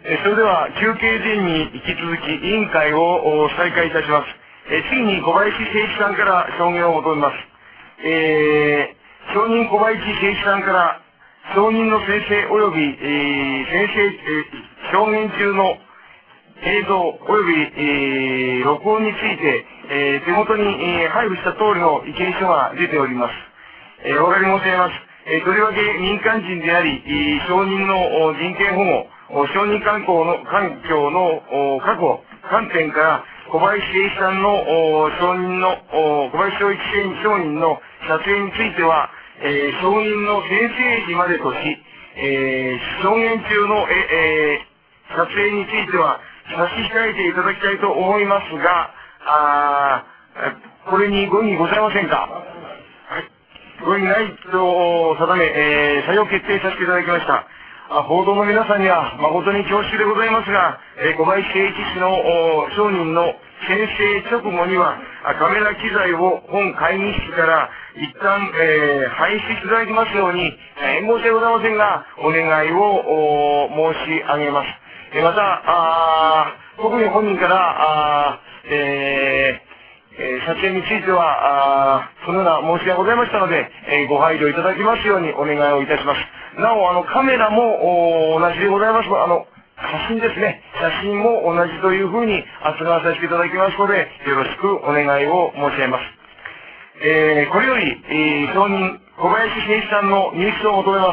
それでは休憩前に引き続き委員会を再開いたします。次に小林誠一さんから証言を求めます。証人小林誠一さんから証人の宣誓及び、証言中の映像及び、録音について、手元に、配布した通りの意見書が出ております。お分かり申し上げます。とりわけ民間人であり、証人の人権保護、証人環境の確保、観点から、小林誠一さんの証人の、小林誠一証人の撮影については、証人の宣誓時までとし、証言中の、撮影については差し控えていただきたいと思いますが、これにご異議ございませんか？はい。ご異議ないと定め、採用決定させていただきました。報道の皆さんには誠に恐縮でございますが、小林誠一氏の証人の宣誓直後には、カメラ機材を本会議室から一旦、排出いただきますように、申し訳ございませんが、お願いを申し上げます。また、特に本人から、撮影については、そのような申しがございましたので、ご配慮いただきますようにお願いをいたします。なお、カメラも同じでございます。写真ですね。写真も同じというふうに扱わさせていただきますので、よろしくお願いを申し上げます。これより、証人、小林誠一さんの入室を求めます。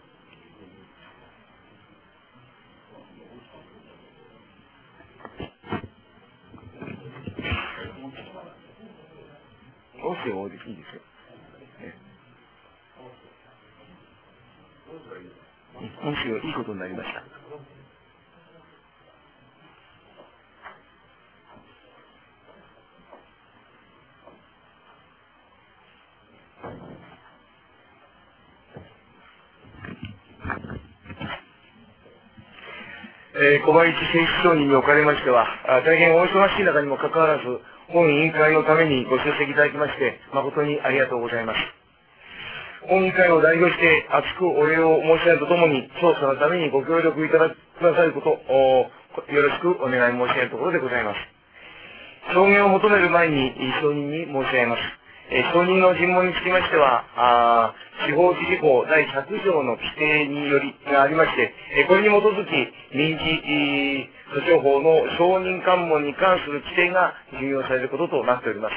音声をいいですよ。音声がいいことになりました。小林誠一証人におかれましては、大変お忙しい中にもかかわらず、本委員会のためにご出席いただきまして、誠にありがとうございます。本委員会を代表して厚くお礼を申し上げるとともに、調査のためにご協力いただくださることを、よろしくお願い申し上げるところでございます。証言を求める前に、証人に申し上げます。証人の尋問につきましては、司法事項第100条の規定によりがありまして、これに基づき民事訴訟法の証人喚問に関する規定が準用されることとなっております。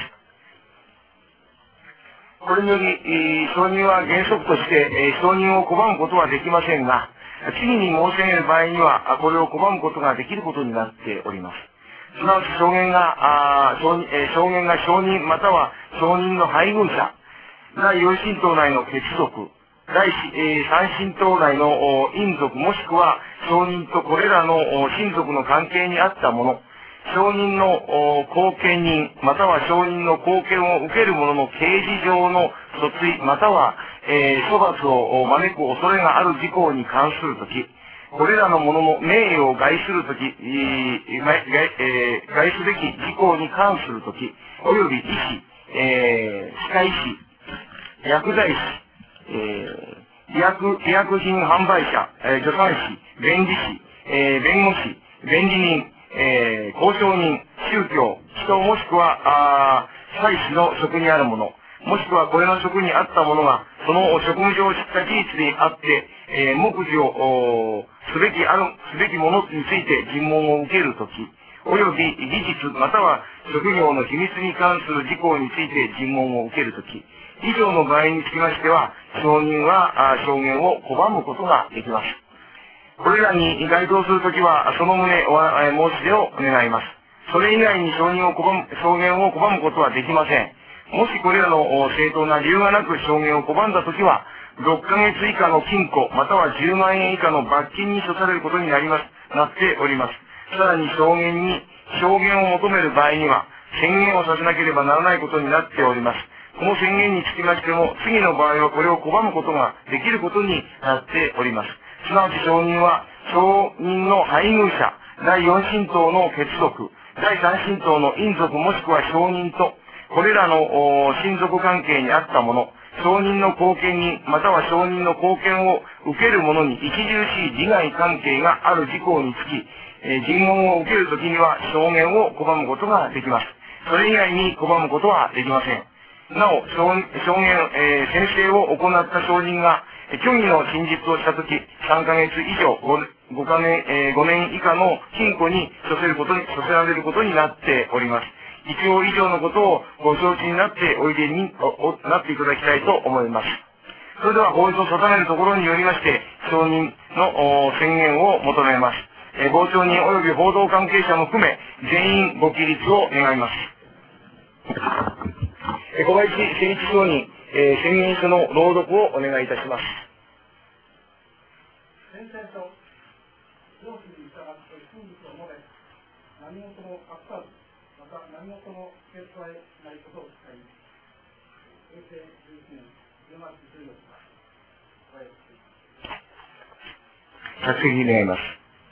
これにより、証人は原則として、証人を拒むことはできませんが、次に申し上げる場合には、これを拒むことができることになっております。すなわち証言が証人または証人の配偶者、第4親等内の血族、第3親等内の姻族もしくは証人とこれらの親族の関係にあった者、証人の後見人または証人の後見を受ける者の刑事上の訴追または、処罰を招く恐れがある事項に関するとき、これらの者の名誉を害するとき、害すべき事項に関するとき、および医師、歯科医師、薬剤師、医薬品販売者、助産師、弁理士、弁護士、弁理人、交渉人、宗教、人もしくは、祭司の職にある者、もしくはこれの職にあった者が、その職務上知った事実であって、目次をすべきものについて尋問を受けるとき、および技術または職業の秘密に関する事項について尋問を受けるとき、以上の場合につきましては、証人は証言を拒むことができます。これらに該当するときは、その旨申し出を願います。それ以外に証言を拒むことはできません。もしこれらの正当な理由がなく証言を拒んだときは、6ヶ月以下の禁錮、または10万円以下の罰金に処されることになっております。さらに証言を求める場合には、宣言をさせなければならないことになっております。この宣言につきましても、次の場合はこれを拒むことができることになっております。すなわち証人は、証人の配偶者、第4親等の血族、第3親等の姻族もしくは証人と、これらの親族関係にあった者、 証人の後見人、または証人の後見を受ける者に著しい利害関係がある事項につき、尋問を受けるときには証言を拒むことができます。それ以外に拒むことはできません。なお、宣誓を行った証人が、虚偽の真実をしたとき、3ヶ月以上、5年以下の禁錮に処せられることになっております。一応以上のことをご承知になっておいでになっていただきたいと思います。それでは法律を定めるところによりまして、証人の宣言を求めます。傍聴人及び報道関係者も含め、全員ご起立を願います。小林誠一証人、宣言書の朗読をお願いいたします。 宣誓書、上記に従って真実を述べ、何事も隠さず、また何事も付け加えないことを誓い、平成11年10月14日、小林着席願います。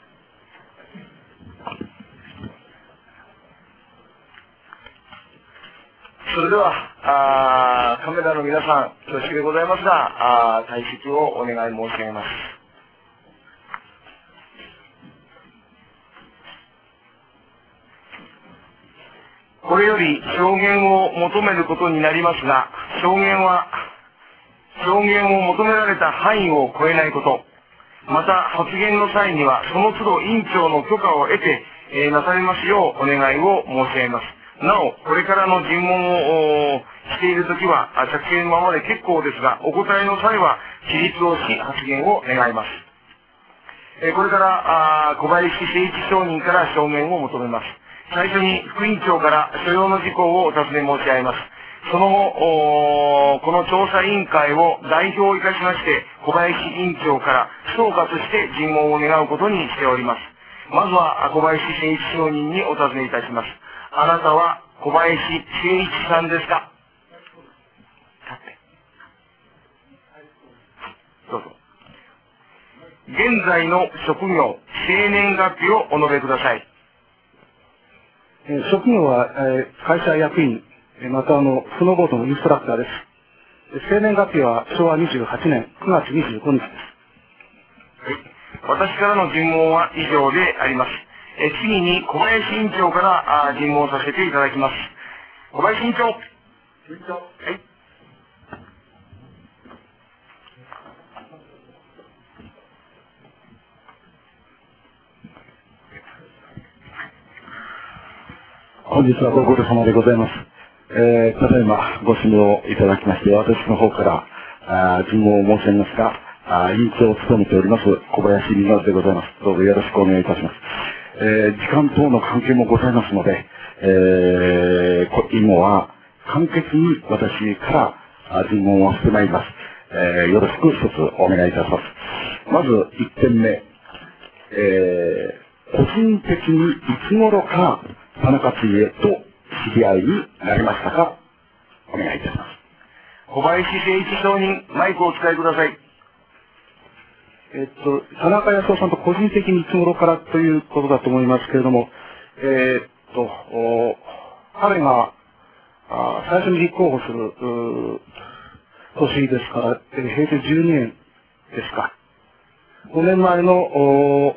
それでは、カメラの皆さん、恐縮でございますが、退席をお願い申し上げます。これより証言を求めることになりますが、証言を求められた範囲を超えないこと、また発言の際にはその都度委員長の許可を得て、なされますようお願いを申し上げます。なお、これからの尋問をしているときは、着席のままで結構ですが、お答えの際は起立をし発言を願います。これから小林誠一証人から証言を求めます。最初に副委員長から所要の事項をお尋ね申し上げます。その後、この調査委員会を代表いたしまして、小林委員長から総括して尋問を願うことにしております。まずは小林誠一証人にお尋ねいたします。あなたは小林誠一さんですか？どうぞ。現在の職業、生年月日をお述べください。 職業は、会社役員、またスノーボードのインストラクターです。生年月日は昭和28年9月25日です。 私からの尋問は以上であります。次に小林委員長から尋問させていただきます。小林委員長。はい。 本日はご苦労様でございます。ただいまご指名をいただきまして、私の方から尋問を申し上げますが、委員長を務めております小林実でございます。どうぞよろしくお願いいたします。時間等の関係もございますので、今は簡潔に私から尋問をしてまいります。よろしく一つお願いいたします。まず1点目、個人的にいつ頃から田中知恵と知り合いになりましたか？お願いいたします。 小林誠一証人、マイクをお使いください。 田中康夫さんと個人的にいつ頃からということだと思いますけれども、彼が最初に立候補する年ですから、平成12年ですか。5年前の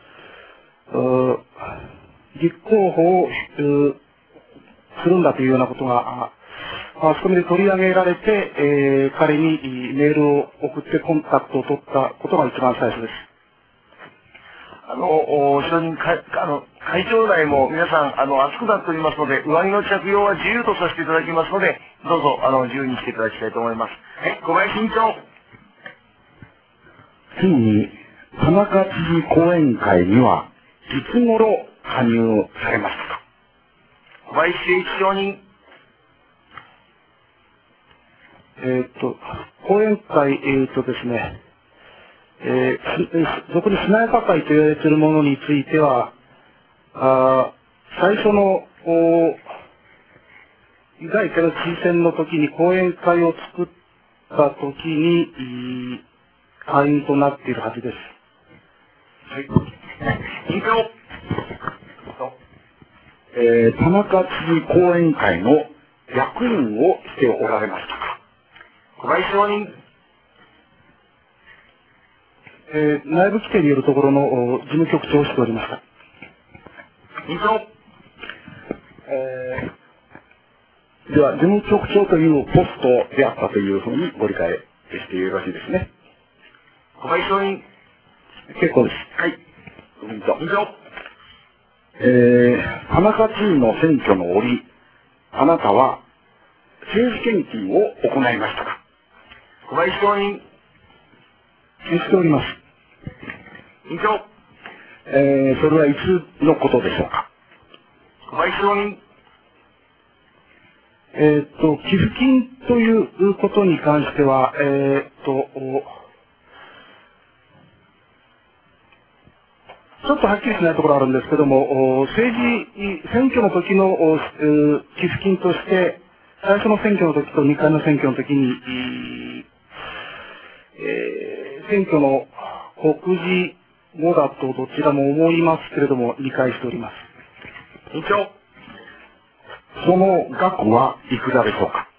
立候補をするんだというようなことが、マスコミで取り上げられて、彼にメールを送ってコンタクトを取ったことが一番最初です。 証人会長内も皆さん、暑くなっておりますので、上着の着用は自由とさせていただきますので、どうぞ、自由にしていただきたいと思います。はい、小林委員長。 次に、田中知事講演会には、いつ頃加入されましたか？ 小林誠一証人。 講演会、ですね、俗にしなやか会と言われているものについては、最初の、第1回の知事選の時に講演会を作った時に、会員となっているはずです。 はい。委員長。 田中知事講演会の役員をしておられましたか？ 小林証人。 内部規定によるところの事務局長をしておりました。 委員長。 では、事務局長というポストであったというふうにご理解してよろしいですね。 小林証人。 結構です。 はい。委員長。 田中知事の選挙の折、あなたは政治献金を行いましたか？ 小林証人。 しております。 委員長。 それはいつのことでしょうか？ 小林証人。 寄付金ということに関しては、ちょっとはっきりしないところあるんですけども、選挙の時の寄付金として、最初の選挙の時と2回の選挙の時に、選挙の告示後だとどちらも思いますけれども、理解しております。 委員長。 その額はいくらでしょうか？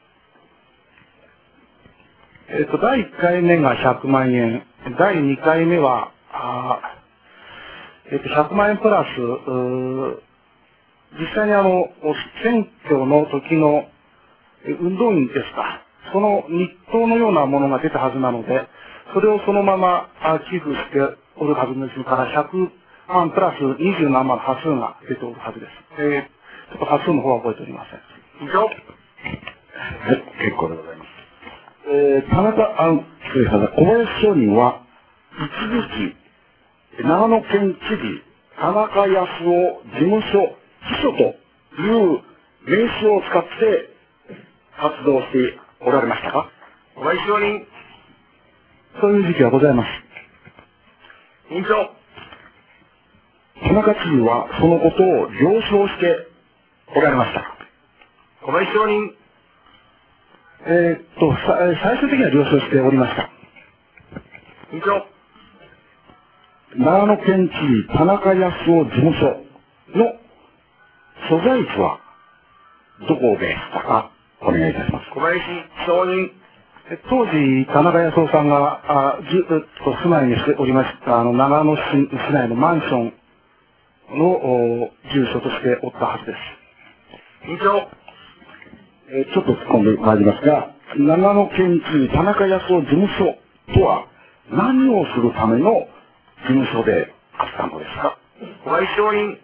第1回目が100万円、第2回目は、100万円プラス、実際に選挙の時の運動員ですか、その日当のようなものが出たはずなので、それをそのまま寄付しておるはずですから、100万プラス20何万の端数が出ておるはずです。ちょっと端数の方は覚えておりません。 委員長。 はい、結構でございます。小林証人は、一時期、長野県知事、田中康夫事務所秘書という名詞を使って活動しておられましたか？ 小林証人。 そういう時期はございます。 委員長。 田中知事はそのことを了承しておられましたか？ 小林証人。 最終的には了承しておりました。 委員長。 長野県知事田中康夫事務所の所在地はどこでしたか？お願いいたします。 小林証人。 当時、田中康夫さんが住まいにしておりました長野市内のマンションの住所としておったはずです。 委員長。 ちょっと突っ込んでまいりますが、長野県知事田中康夫事務所とは何をするための事務所であったのですか？ 小林証人。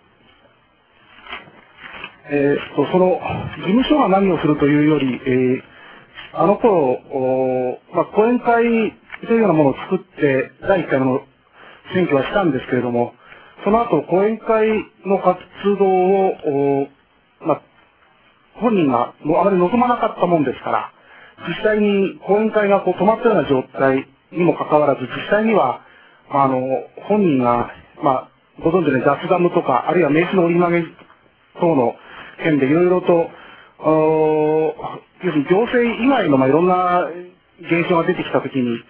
その事務所が何をするというより、あの頃、講演会というようなものを作って第1回の選挙はしたんですけれども、その後講演会の活動を、本人があまり望まなかったもんですから、実際に講演会が止まったような状態にもかかわらず、実際には本人が、ご存知の雑談とか、あるいは名刺の折り曲げ等の件でいろいろと、要するに行政以外のいろんな現象が出てきたときに、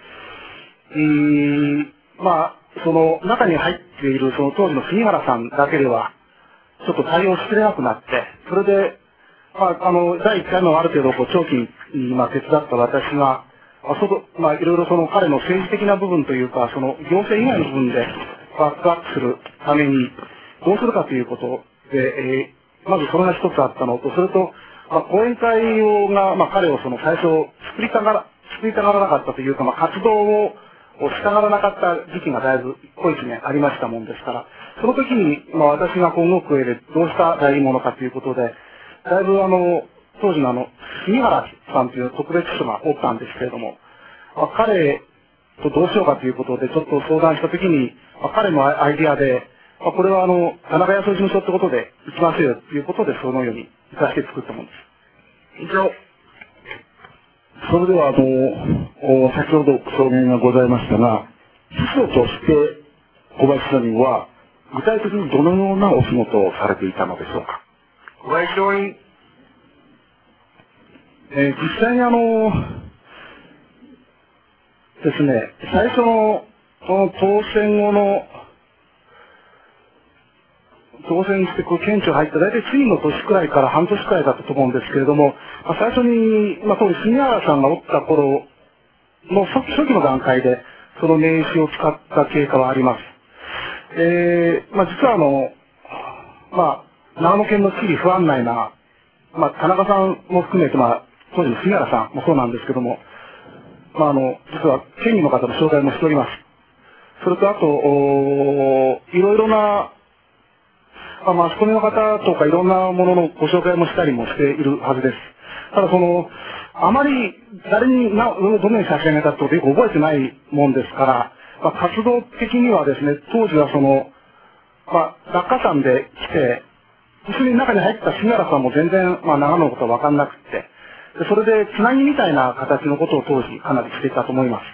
その中に入っているその当時の杉原さんだけでは、ちょっと対応しきれなくなって、それで、第1回のある程度長期に手伝った私が、いろいろその彼の政治的な部分というか、その行政以外の部分でバックアップするためにどうするかということで、まずそれが一つあったのと、それと、講演会が、彼を最初作りたがらなかったというか、活動をしたがらなかった時期がだいぶ小一年ありましたもんですから、その時に、私が動く上でどうしたらいいものかということで、だいぶ当時の杉原さんという特別秘書がおったんですけれども、彼とどうしようかということでちょっと相談したときに、彼のアイディアで、これは田中康夫事務所ってことで行きましょうよということで、そのように生かして作ったものです。 委員長。 それでは先ほど証言がございましたが、秘書として小林署人は具体的にどのようなお仕事をされていたのでしょうか？ 小林証人。 実際にですね、最初の当選後の当選して県庁入った大体次の年くらいから半年くらいだったと思うんですけれども、最初に、当時杉原さんがおった頃の初期の段階で、その名刺を使った経過はあります。実は長野県の地理不安内な、田中さんも含めて、当時の杉原さんもそうなんですけども、実は県議の方の紹介もしております。それとあと、いろいろな、マスコミの方とかいろんなもののご紹介もしたりもしているはずです。ただあまり誰にどのように差し上げたってことよく覚えてないもんですから、活動的にはですね、当時は落下山で来て、一緒に中に入った杉原さんも全然、長野のことは分かんなくて、それでつなぎみたいな形のことを当時かなりしていたと思います。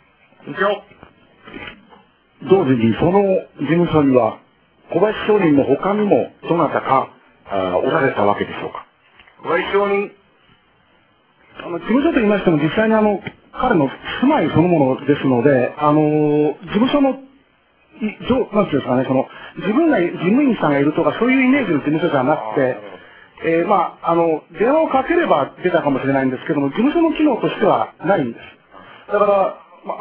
同時にその事務所には小林商人の他にもどなたかおられたわけでしょうか。 小林商人、 事務所と言いましても実際に彼の住まいそのものですので、事務所のなんていうんですかね、自分が事務員さんがいるとかそういうイメージの事務所じゃなくて、電話をかければ出たかもしれないんですけども、事務所の機能としてはないんです。だから、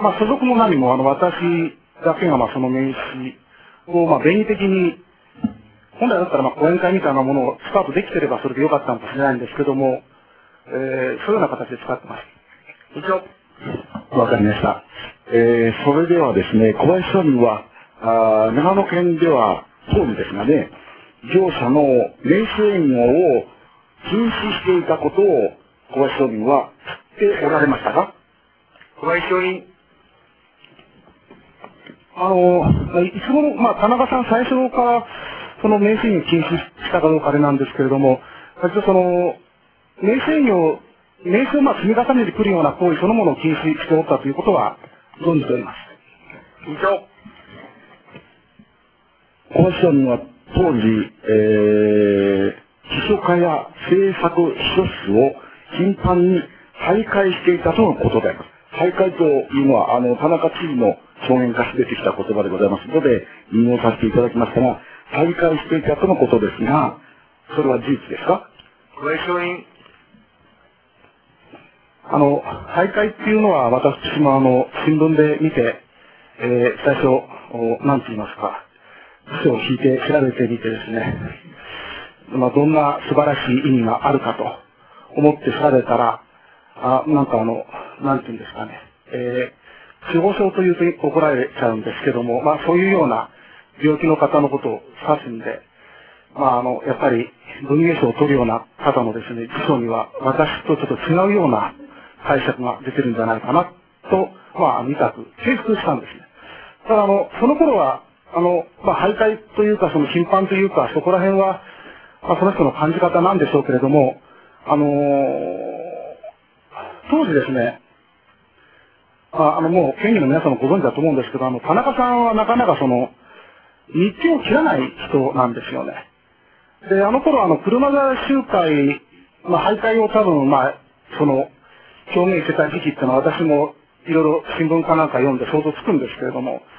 所属も何も私だけがその名刺を便宜的に、本来だったら講演会みたいなものをスタートできてればそれでよかったのかもしれないんですけども、そういうような形で使ってます。 以上。 わかりました。それではですね、小林商人は、長野県では当時ですがね、業者の名刺営業を禁止していたことを小林商人は知っておられましたか？ 小林商人。 いつ頃、田中さん最初からその名刺営業を禁止したかどうかあれなんですけれども、実は名刺営業、名刺を積み重ねてくるような行為そのものを禁止しておったということは存じております。 以上。 小林商人は当時、秘書課や政策秘書室を頻繁に徘徊していたとのことであります。徘徊というのは、田中知事の証言から出てきた言葉でございますので、引用させていただきましたが、徘徊していたとのことですが、それは事実ですか？ 小林商人。 徘徊っていうのは私も新聞で見て、最初、なんて言いますか、辞書を引いて調べてみてですね、どんな素晴らしい意味があるかと思って調べたら、なんて言うんですかね、痴呆症というと怒られちゃうんですけども、そういうような病気の方のことを指すんで、やっぱり文芸賞を取るような方のですね、辞書には私とちょっと違うような解釈が出てるんじゃないかなと、見たく、敬服したんですね。ただその頃は、徘徊というか、頻繁というか、そこら辺は、その人の感じ方なんでしょうけれども、当時ですね、もう県議の皆さんもご存知だと思うんですけど、田中さんはなかなか日程を切らない人なんですよね。で、頃車座集会、徘徊を多分、表現してた時期っていうのは私もいろいろ新聞かなんか読んで想像つくんですけれども、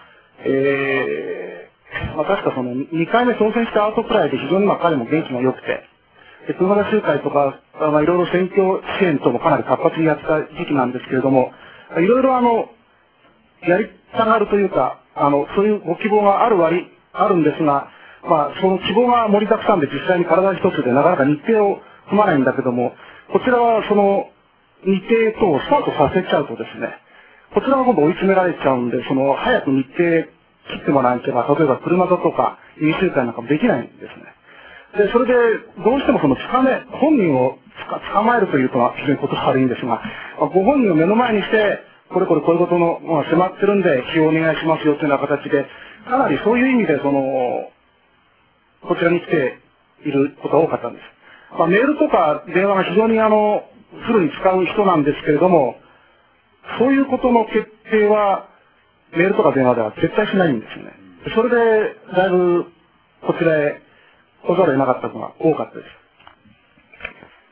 確か2回目当選した後くらいで非常に彼も元気が良くて、で、車座集会とか、いろいろ選挙支援ともかなり活発にやってた時期なんですけれども、いろいろやりたがるというか、そういうご希望があるんですが、その希望が盛りだくさんで実際に体一つでなかなか日程を組まないんだけども、こちらは日程等をスタートさせちゃうとですね、こちらが今度追い詰められちゃうんで、早く日程切ってもらわなければ、例えば車座とか飲酒会なんかもできないんですね。で、それで、どうしても2日目、本人を捕まえるというとは非常にこと悪いんですが、ご本人を目の前にして、こういうことの、迫ってるんで、起用お願いしますよというような形で、かなりそういう意味で、こちらに来ていることが多かったんです。メールとか電話が非常にフルに使う人なんですけれども、そういうことの決定は、メールとか電話では絶対しないんですよね。それで、だいぶ、こちらへ来ざるを得なかったのが多かったです。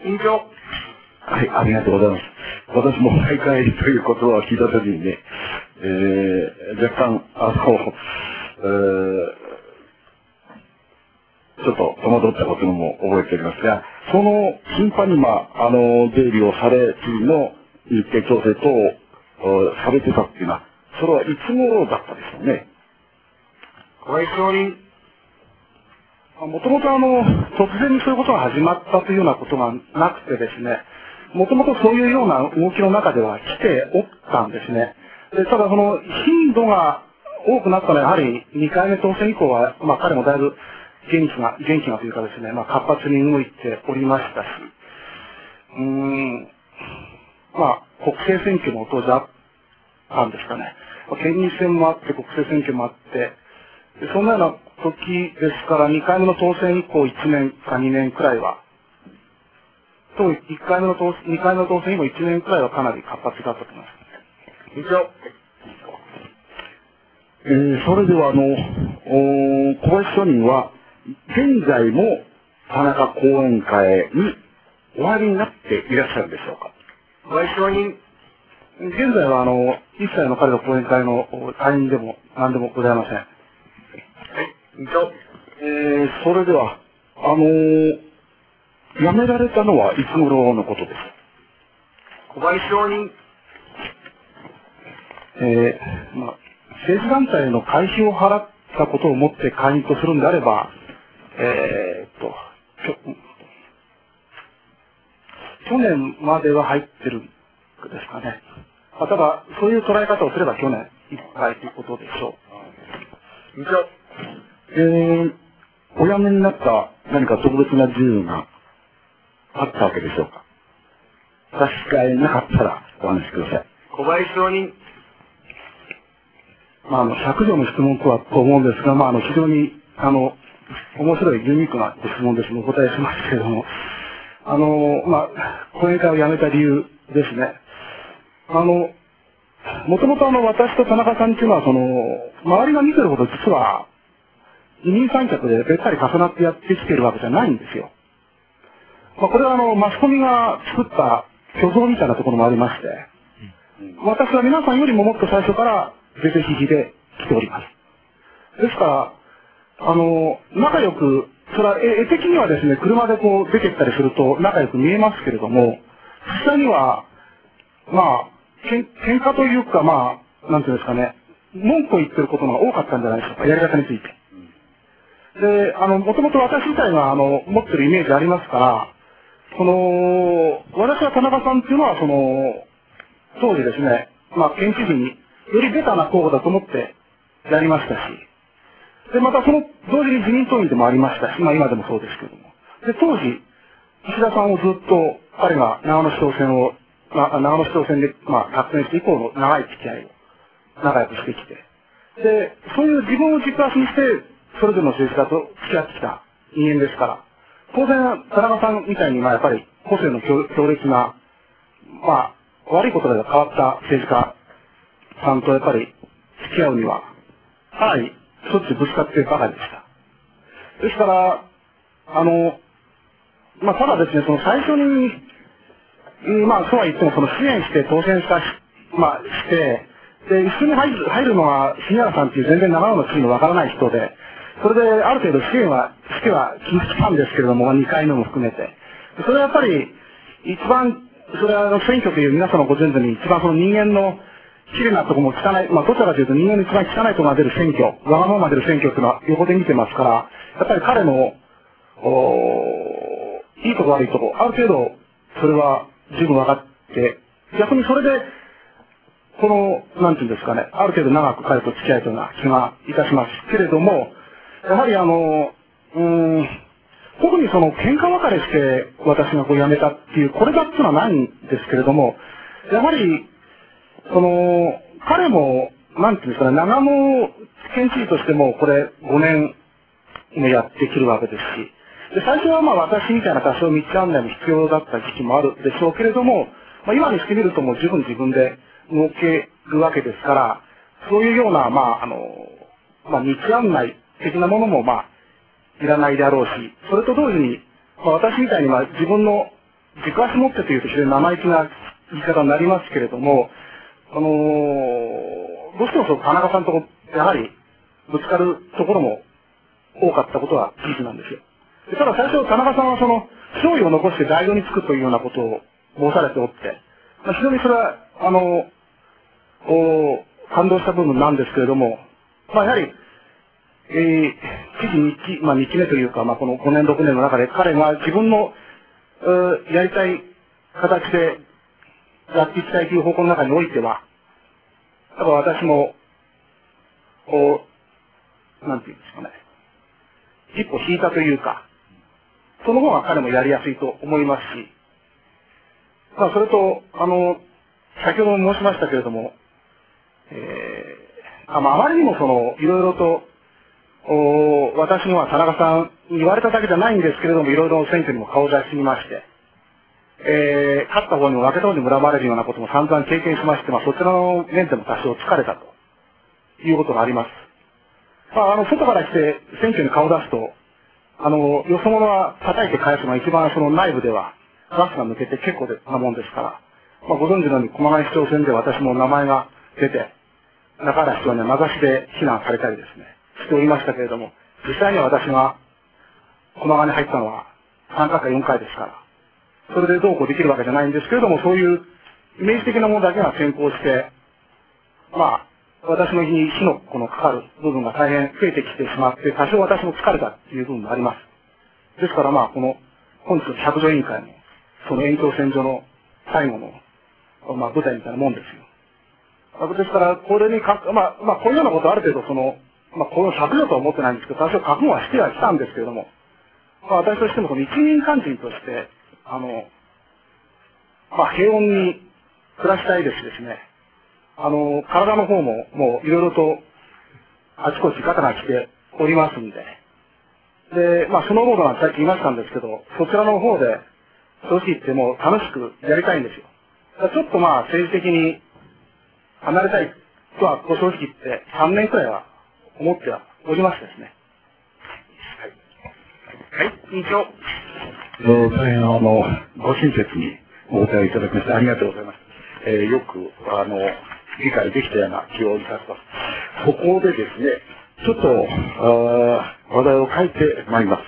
委員長。 はい、ありがとうございます。私も徘徊という言葉を聞いたときにね、若干、 ちょっと戸惑ったことも覚えておりますが、その頻繁に出入りをされ、知事の日程調整等をされてたっていうのは、それはいつ頃だったでしょうね。 小林証人。 もともと突然にそういうことが始まったというようなことがなくてですね、もともとそういうような動きの中では来ておったんですね。でただその頻度が多くなったのはやはり2回目当選以降は、彼もだいぶ元気がというかですね、活発に動いておりましたし、国政選挙も当時あったんですかね。県議選もあって、国政選挙もあって、そんなような時ですから、2回目の当選以降1年か2年くらいは、2回目の当選以降1年くらいはかなり活発だったと思います。 以上。 それでは小林署人は、現在も田中後援会にお入りになっていらっしゃるでしょうか。 小林証人。 現在は一切の彼の後援会の会員でも何でもございません。はい、 以上。 それでは、辞められたのはいつ頃のことですか。 小林証人。 政治団体の会費を払ったことをもって会員とするんであれば、去年までは入ってるんですかね。ただ、そういう捉え方をすれば去年いっぱいということでしょう。 以上。 お辞めになった何か特別な理由があったわけでしょうか。差し支えなかったらお話しください。 小林証人。 100条の質問とはと思うんですが、非常に、面白いユニークなご質問ですのでお答えしますけれども、後援会を辞めた理由ですね。もともと私と田中さんっていうのは、周りが見てるほど実は、二人三脚でべったり重なってやってきてるわけじゃないんですよ。これはマスコミが作った虚像みたいなところもありまして、私は皆さんよりももっと最初から是々非々で来ております。ですから、仲良く、それは絵的にはですね、車でこう出てったりすると仲良く見えますけれども、実際には、喧嘩というか、なんていうんですかね、文句を言ってることが多かったんじゃないでしょうか、やり方について。で、もともと私自体が、持ってるイメージありますから、私は田中さんっていうのは、当時ですね、県知事によりベタな候補だと思ってやりましたし、で、またその同時に自民党員でもありましたし、今でもそうですけれども。で、当時、石田さんをずっと、彼が長野市長選で、当選して以降の長い付き合いを仲良くしてきて、で、そういう自分を軸足にして、それぞれの政治家と付き合ってきた人間ですから、当然、田中さんみたいに、やっぱり個性の強烈な、悪いことで変わった政治家さんとやっぱり付き合うには、かなりしょっちゅうぶつかってばかりでした。ですから、ただですね、最初に、そうは言っても支援して当選して、で、一緒に入るのは、杉原さんっていう全然長野の地位のわからない人で、それである程度支援はしてはきましたんですけれども、2回目も含めて。それはやっぱり、一番、それは選挙という皆様ご存知に一番人間の綺麗なところも汚い、どちらかというと人間の一番汚いところが出る選挙、わがまま出る選挙っていうのは横で見てますから、やっぱり彼の、いいとこ悪いとこ、ある程度、それは十分分かって、逆にそれで、なんていうんですかね、ある程度長く彼と付き合いというような気がいたしますけれども、やはり特に喧嘩別れして私が辞めたっていう、これだっていうのはないんですけれども、やはり、彼も、なんていうんですかね、長野県知事としてもこれ5年もやってきるわけですし、で最初は私みたいな多少道案内も必要だった時期もあるでしょうけれども、今にしてみるともう十分自分で動けるわけですから、そういうような、道案内的なものもいらないであろうし、それと同時に、私みたいに自分の軸足持ってというと非常に生意気な言い方になりますけれども、どうしても田中さんとやはりぶつかるところも多かったことは事実なんですよ。 ただ最初、田中さんは勝利を残して代表につくというようなことを申されておって、非常にそれは、感動した部分なんですけれども、やはり、2期目というか、この5年、6年の中で彼が自分の、やりたい形でやっていきたいという方向の中においては、多分私も、なんていうんですかね、一歩引いたというか、その方が彼もやりやすいと思いますし、それと、先ほども申しましたけれども、あまりにもいろいろと、私には田中さんに言われただけじゃないんですけれども、いろいろ選挙にも顔を出しみまして、勝った方にも負けた方にも恨まれるようなことも散々経験しまして、そちらの面でも多少疲れたということがあります。外から来て選挙に顔を出すと、よそ者は叩いて返すのが一番内部ではガスが抜けて結構なもんですから、ご存知のように駒ヶ市長選で私も名前が出て、中原市長には名指しで非難されたりですね、しておりましたけれども、実際には私が駒ヶに入ったのは3回か4回ですから、それでどうこうできるわけじゃないんですけれども、そういうイメージ的なものだけが先行して、私の日に火のかかる部分が大変増えてきてしまって、多少私も疲れたという部分があります。ですからこの本日の百条委員会も、その延長線上の最後の、舞台みたいなもんですよ。ですから、これにこういうようなことある程度この100条とは思ってないんですけど、多少覚悟はしてはきたんですけれども、私としても一民間人として、平穏に暮らしたいですしですね、体の方ももういろいろとあちこちガタが来ておりますんで、で、スノーボードなんてさっき言いましたんですけど、そちらの方で正直言ってもう楽しくやりたいんですよ。ちょっと政治的に離れたいとは正直言って3年くらいは思ってはおりますですね。 はい、委員長。 大変ご親切にお答えいただきましてありがとうございます。よく理解できたような気をいたします。ここでですね、ちょっと話題を変えてまいります。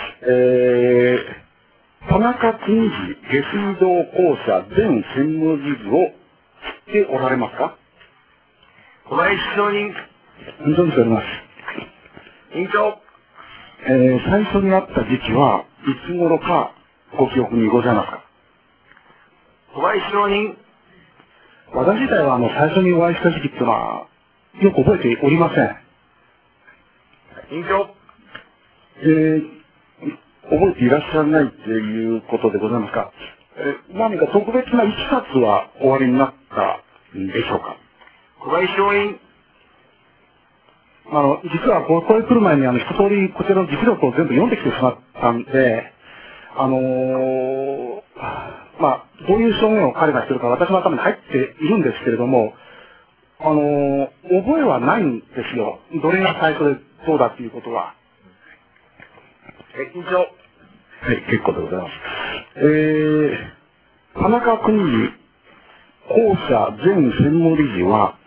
田中邦次下水道公社前専務理事を知っておられますか？ 小林承認。 存じております。 委員長。 最初に会った時期はいつ頃かご記憶にございますか？ 小林承認。 私自体は最初にお会いした時期っていうのはよく覚えておりません。 委員長。 覚えていらっしゃらないということでございますか？何か特別ないきさつはおありになったんでしょうか？ 小林承認。 実はここへ来る前に一通りこちらの実力を全部読んできてしまったんで、どういう証言を彼がしているか私の頭に入っているんですけれども、覚えはないんですよ。どれが最初でどうだっていうことは。 委員長。 はい、結構でございます。田中邦次公社前専務理事は、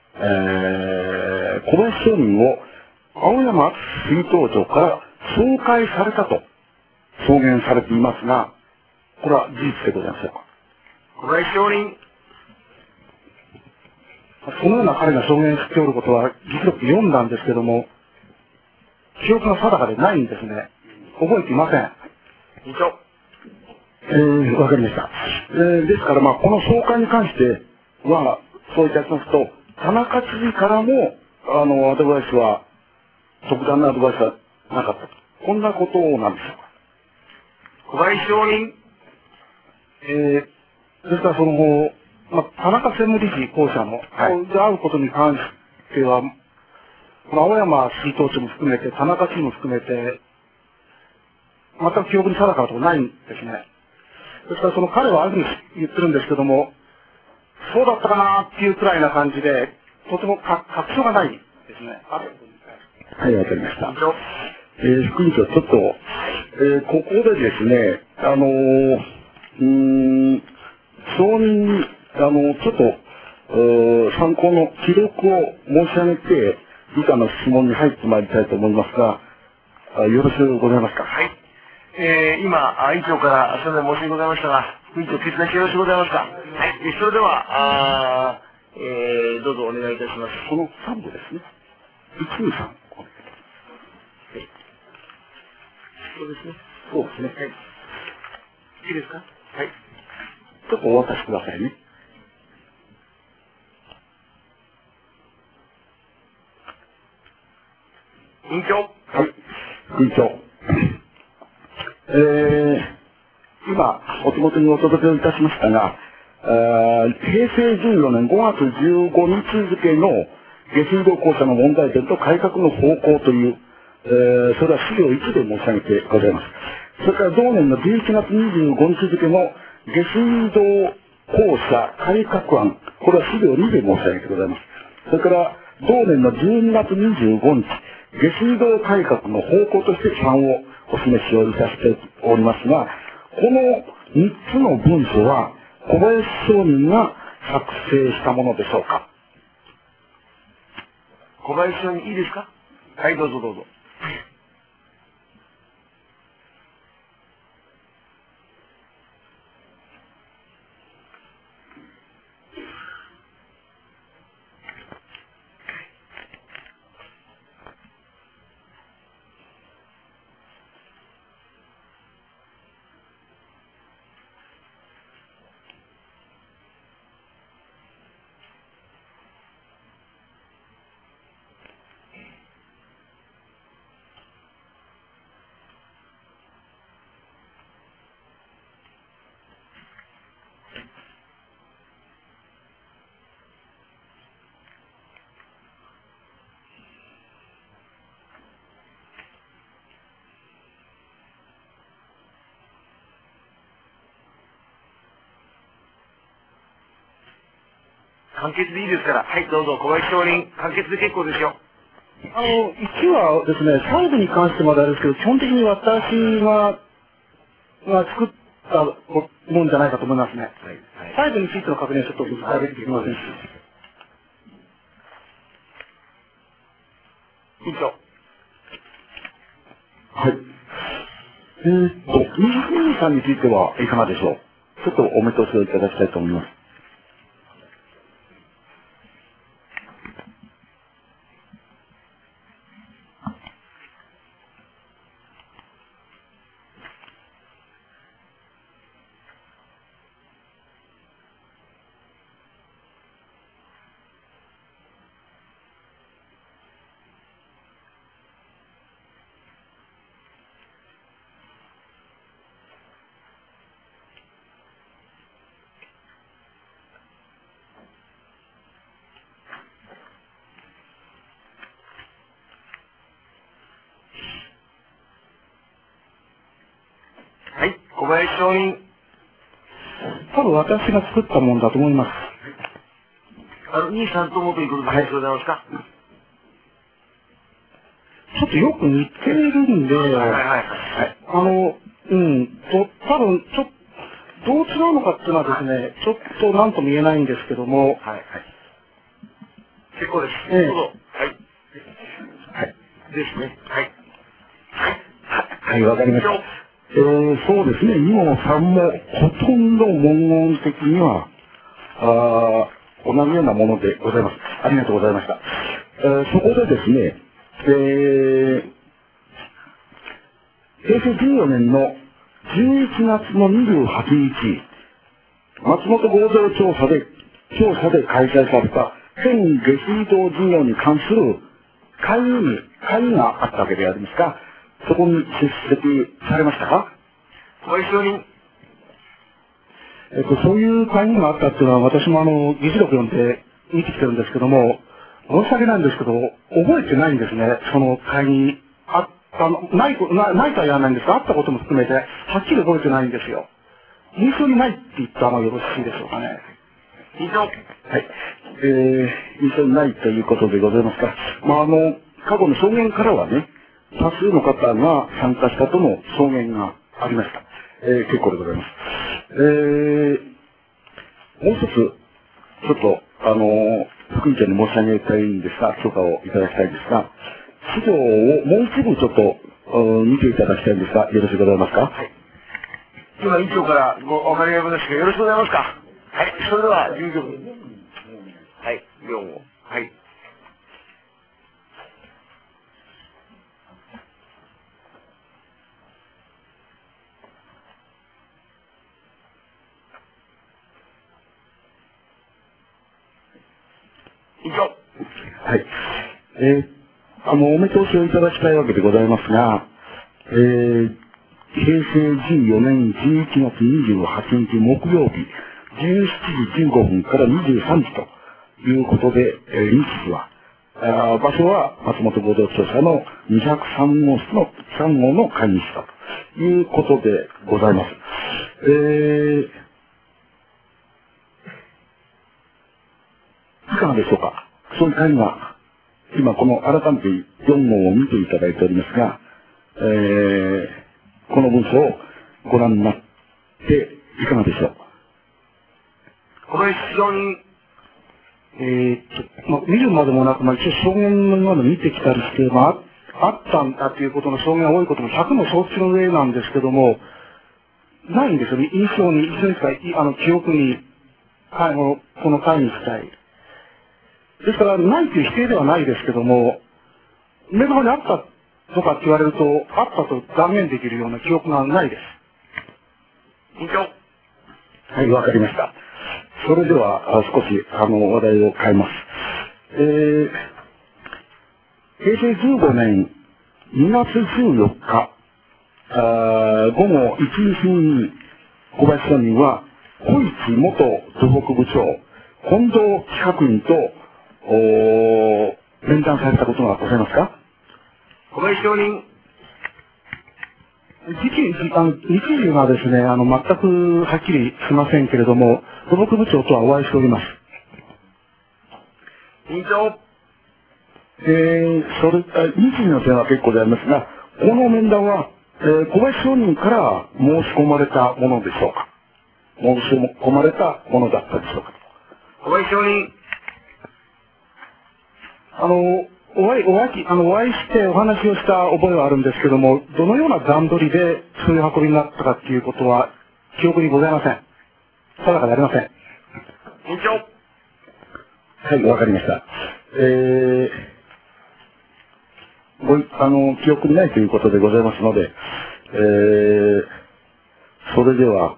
小林承認を青山水頭町から送還されたと証言されていますが、これは事実でございましょうか？ 小林承認。 そのような彼が証言しておることは実力読んだんですけども、記憶が定かでないんですね。覚えていません。 委員長。 わかりました。ですからこの送還に関しては、そういたしますと、田中知事からも、アドバイスは、特段のアドバイスはなかった。こんなことなんでしょうか？ 小林承認。 ですから田中専務理事公社の、で会うことに関しては、青山水頭町も含めて、田中知事も含めて、全く記憶に定かなところないんですね。ですから彼はああいうふうに言ってるんですけども、そうだったかなっていうくらいな感じで、とても確証がないですね。はい、わかりました。副委員長、ちょっと、ここでですね、承認に、ちょっと、参考の記録を申し上げて、以下の質問に入ってまいりたいと思いますが、よろしゅうございますか？ はい。 今、委員長からそれで申し訳ございましたが、副委員長決断してよろしゅうございますか。はい。それでは、どうぞお願いいたします。 この3部ですね。123。 そうですね。 そうですね。 はい。いいですか。はい。 ちょっとお渡しくださいね。 委員長。 はい。委員長。今、お手元にお届けをいたしましたが、平成14年5月15日付の下水道公社の問題点と改革の方向という、それは資料1で申し上げてございます。それから同年の11月25日付の下水道公社改革案、これは資料2で申し上げてございます。それから同年の12月25日、下水道改革の方向として3をお示しをいたしておりますが、この3つの文書は小林商人が作成したものでしょうか。 小林商人いいですか。はい、どうぞどうぞ。簡潔でいいですから。はい、どうぞ、小林商人、簡潔で結構ですよ。 1はですね、細部に関してまであるんですけど、基本的に私が作ったもんじゃないかと思いますね。細部についての確認はちょっと難しいできませんし。 委員長。 はい。22さんについてはいかがでしょう。ちょっとお見通しをいただきたいと思います。 はい、小林商人。 多分私が作ったもんだと思います。 兄さんともということで、はい、ございますか。 ちょっとよく似てるんで、多分どう違うのかっていうのはですね、ちょっと何とも言えないんですけども、 結構です。どうぞ。はい。 はい。 ですね。はい。 はい、わかりました。そうですね、2も3もほとんど文言的には、同じようなものでございます。ありがとうございました。そこでですね、平成14年の11月の28日、松本合同調査で開催された県下水道事業に関する会議があったわけでありますが、そこに出席されましたか。 小林商人。 そういう会議があったっていうのは、私も議事録読んで見てきてるんですけども、申し訳ないんですけど、覚えてないんですね、その会議。ないとは言わないんですが、あったことも含めて、はっきり覚えてないんですよ。印象にないって言ったのはよろしいでしょうかね。 委員長。はい。 印象にないということでございますか。過去の証言からはね、多数の方が参加したとの証言がありました。結構でございます。もう一つ、ちょっと、副委員長に申し上げたいんですが、許可をいただきたいんですが、資料をもう一部ちょっと見ていただきたいんですが、よろしゅうございますか。 はい。今、委員長からお借りがありますが、よろしくございますか。はい。それでは、事務局。はい。業務を。はい。委員長。 はい。お目通しをいただきたいわけでございますが、平成14年11月28日木曜日、17時15分から23時ということで、日時は、場所は松本合同庁舎の203号室の3号の会議室だということでございます。いかがでしょうか。そういう会議が、今この改めて4号を見ていただいておりますが、この文章をご覧になっていかがでしょう。 これ非常に、 見るまでもなく、一応証言の今の見てきたりして、あったんだということの証言が多いことも100も承知の上なんですけども、ないんですよね。印象に、記憶に、この会にしたい。ですから、ないという否定ではないですけども、明確にあったとかって言われると、あったと断言できるような記憶がないです。 委員長。 はい、わかりました。それでは、少し、話題を変えます。平成15年2月14日、午後1時過ぎに、小林署人は、小市元土木部長、近藤企画員と、面談されたことがございますか。 小林証人。 日時がですね、全くはっきりしませんけれども、土木部長とはお会いしております。 委員長。 日時の点は結構でありますが、この面談は、小林証人から申し込まれたものでしょうか。申し込まれたものだったでしょうか。 小林証人。 お会いしてお話をした覚えはあるんですけども、どのような段取りでそういう運びになったかっていうことは記憶にございません。定かでありません。 委員長。 はい、わかりました。記憶にないということでございますので、それでは、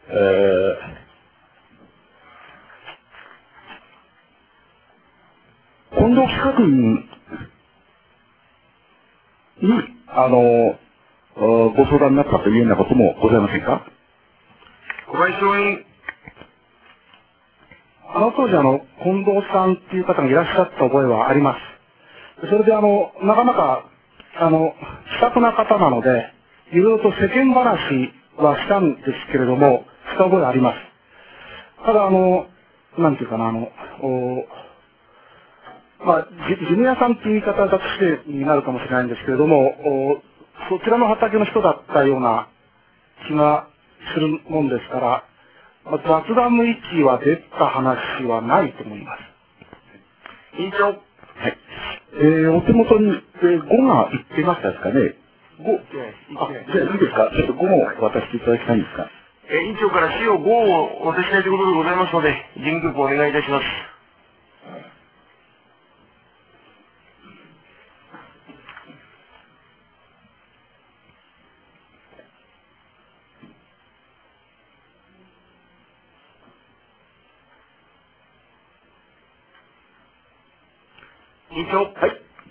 近藤企画員に、ご相談になったというようなこともございませんか。 小林証人。 当時近藤さんっていう方がいらっしゃった覚えはあります。それでなかなか、気さくな方なので、いろいろと世間話はしたんですけれども、した覚えあります。ただなんていうかな、ジュニアさんっていう言い方が失礼になるかもしれないんですけれども、そちらの畑の人だったような気がするもんですから、雑談の域は出た話はないと思います。 委員長。はい。 お手元に、5が言ってましたですかね。5。じゃあいいですか。ちょっと5を渡していただきたいんですか。 委員長から資料5をお渡ししたいということでございますので、事務局お願いいたします。委員長。はい。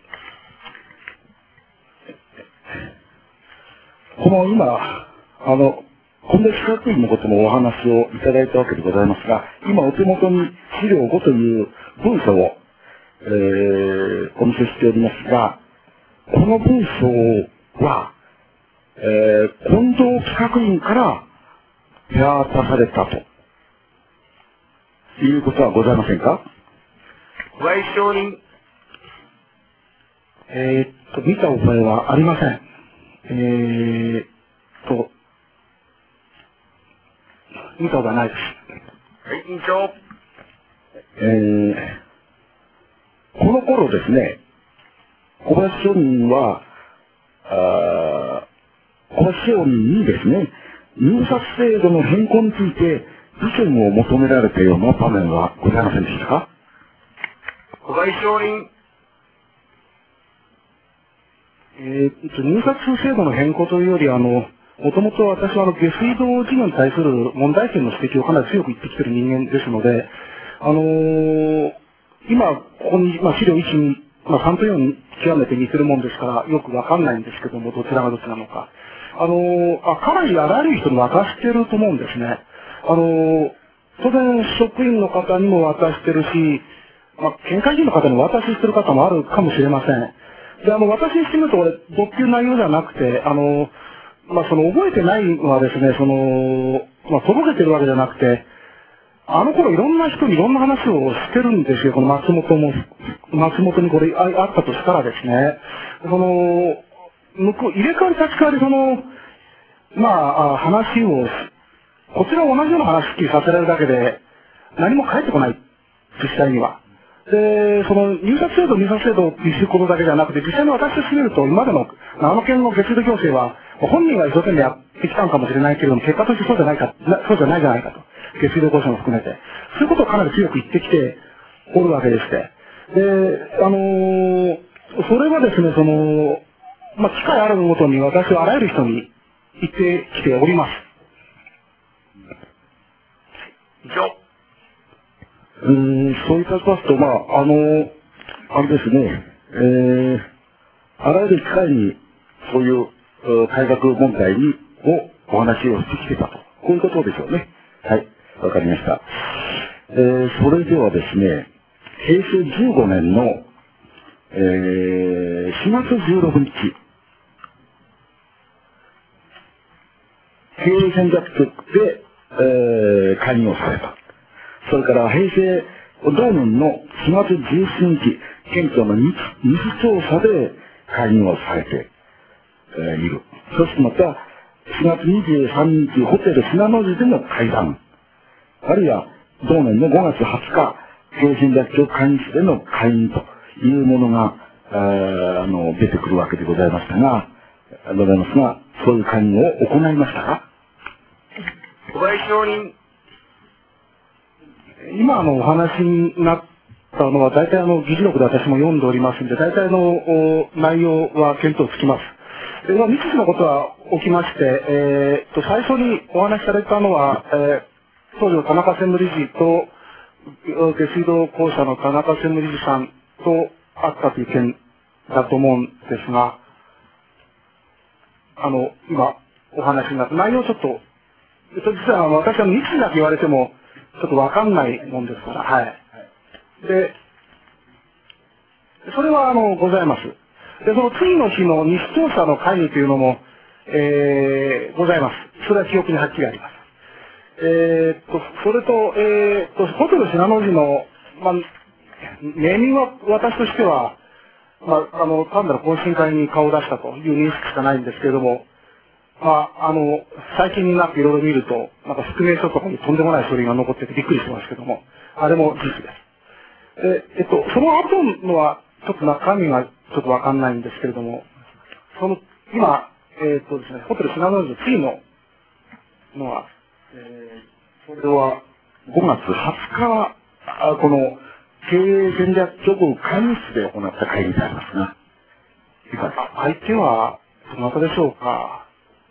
今、近藤企画員のこともお話をいただいたわけでございますが、今お手元に資料5という文書を、お見せしておりますが、この文書は、近藤企画員から手渡されたということはございませんか。 小林証人。 見た覚えはありません。見た覚えないです。 はい、委員長。 この頃ですね、小林署人は、 小林証人にですね、入札制度の変更について意見を求められたような場面はございませんでしたか？ 小林証人。 入札制度の変更というより、もともと私は下水道事業に対する問題点の指摘をかなり強く言ってきている人間ですので、今、ここに、資料1、2、3と4に極めて似てるもんですから、よくわかんないんですけども、どちらがどっちなのか。かなりあらゆる人に渡してると思うんですね。当然、職員の方にも渡してるし、県会議員の方にも渡してる方もあるかもしれません。で、私にしてみると、これ、どっていう内容じゃなくて、覚えてないのはですね、届けてるわけじゃなくて、あの頃いろんな人にいろんな話をしてるんですよ、この松本にこれあったとしたらですね、入れ替わり立ち替わり話を、こちら同じような話をさせられるだけで、何も返ってこない、実際には。で、入札制度っていうことだけじゃなくて、実際に私としてみると、今までの長野県の下水道行政は、本人は一生懸命やってきたのかもしれないけれども、結果としてそうじゃないじゃないかと。下水道交渉も含めて。そういうことをかなり強く言ってきておるわけでして。で、それはですね、機会あるごとに私はあらゆる人に言ってきております。 以上。 そういたしますと、あれですね、あらゆる機会に、そういう改革問題をお話をしてきてたと。こういうことでしょうね。はい、わかりました。それではですね、平成15年の、4月16日、経営戦略局で、開業された。それから同年の4月17日、県庁の日調査で開業されて、いる。そしてまた、4月23日、ホテル信濃路での会談。あるいは、同年の5月20日、経営戦略局会議室での会議というものが、出てくるわけでございますが、そういう会議を行いましたか？ 小林証人。 今お話になったのは、大体議事録で私も読んでおりますので、大体の内容は見当つきます。3つのことは起きまして、最初にお話しされたのは、当時の田中専務理事と、下水道公社の田中専務理事さんと会ったという件だと思うんですが、今お話になった内容ちょっと、実は私は日時だけ言われても、ちょっとわかんないもんですから、はい。で、それはございます。で、その次の日の日調査の会議というのも、ございます。それは記憶にはっきりあります。それと、ホテル信濃路の、ネーミングは私としては、単なる懇親会に顔を出したという認識しかないんですけれども、最近になっていろいろ見ると、覆名書とかにとんでもない書類が残っててびっくりしてますけども、あれも事実です。その後のは、ちょっと中身がちょっとわかんないんですけれども、今、ですね、ホテル信濃路の次のは、それは5月20日、この経営戦略局会議室で行った会議でありますが、相手はどなたでしょうか？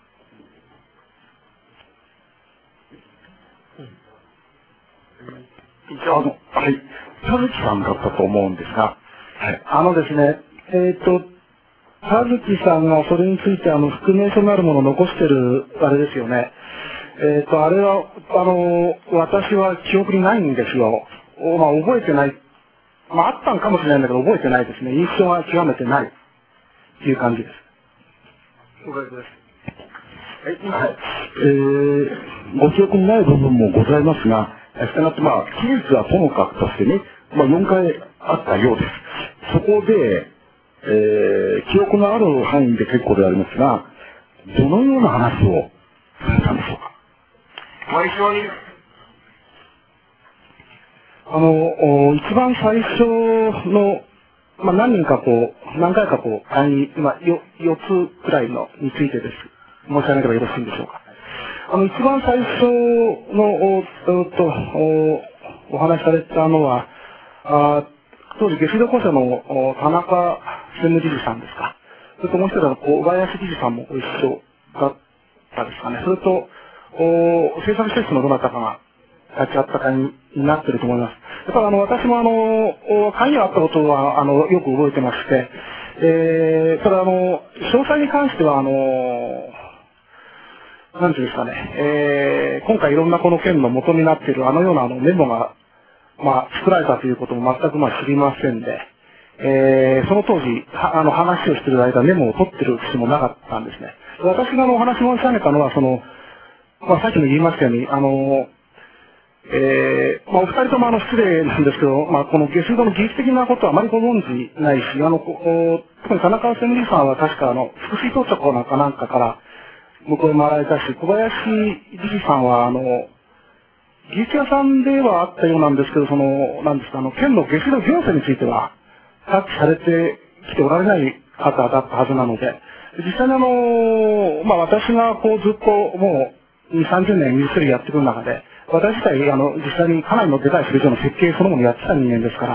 はい。田月さんだったと思うんですが、はい。ですね、田月さんがそれについて覆名書なるものを残してる、あれですよね。あれは、私は記憶にないんですよ。覚えてない。あったんかもしれないんだけど、覚えてないですね。印象は極めてない。っていう感じです。了解です。はい。ご記憶にない部分もございますが、したがって期日はともかくとしてね、4回あったようです。そこで、記憶のある範囲で結構でありますが、どのような話をされたんでしょうか？一番最初の何人か何回か会に、4つくらいのについてです。申し上げればよろしいんでしょうか。一番最初の、お話しされたのは、当時、下水道公社の田中専務理事さんですか。それともう一人は小林理事さんもご一緒だったですかね。それと、制作施設のどなたかが立ち会った会になっていると思います。やっぱり私も会にはあったことはよく覚えてまして、ただ詳細に関してはなんていうんですかね、今回いろんなこの件の元になっているようなメモが、作られたということも全く知りませんで、その当時、話をしている間、メモを取ってる節もなかったんですね。私がお話申し上げたのは、さっきも言いましたように、お二人とも失礼なんですけど、この下水道の技術的なことはあまりご存知ないし、特に田中専務理事さんは確か腹水当直なんかから向こうへ回られたし、小林理事さんは技術屋さんではあったようなんですけど、なんですか、県の下水道行政については、タッチされてきておられない方だったはずなので、実際に私がずっともう2、30年水処理やってくる中で、私自体、実際にかなりのでかい水場の設計そのものをやってた人間ですから、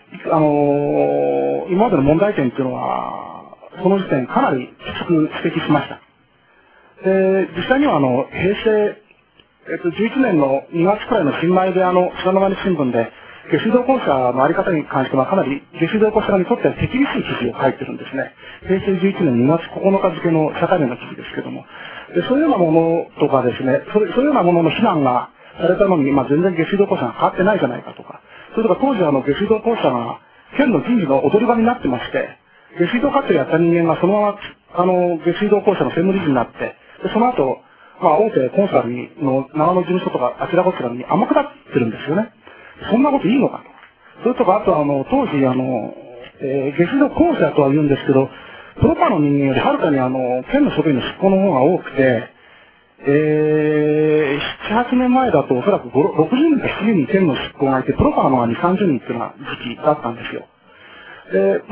今までの問題点っていうのは、その時点かなりきつく指摘しました。で、実際には平成、11年の2月くらいの新米で信濃新聞で、下水道公社のあり方に関してはかなり下水道公社にとっては手厳しい記事を書いてるんですね。平成11年2月9日付の社会面の記事ですけども。で、そういうようなものとかですね、そういうようなものの非難がされたのに、全然下水道公社が変わってないじゃないかとか。それとか当時下水道公社が県の人事の踊り場になってまして、下水道課程やった人間がそのまま下水道公社の専務理事になって、で、その後、大手コンサルの長野事務所とかあちらこちらに天下ってるんですよね。そんなこといいのかと。それとか、あと当時下水道公社とは言うんですけど、プロパの人間よりはるかに県の職員の出向の方が多くて、7、8年前だとおそらく60人か70人県の出向がいて、プロパの方が2、30人っていうような時期だったんですよ。で、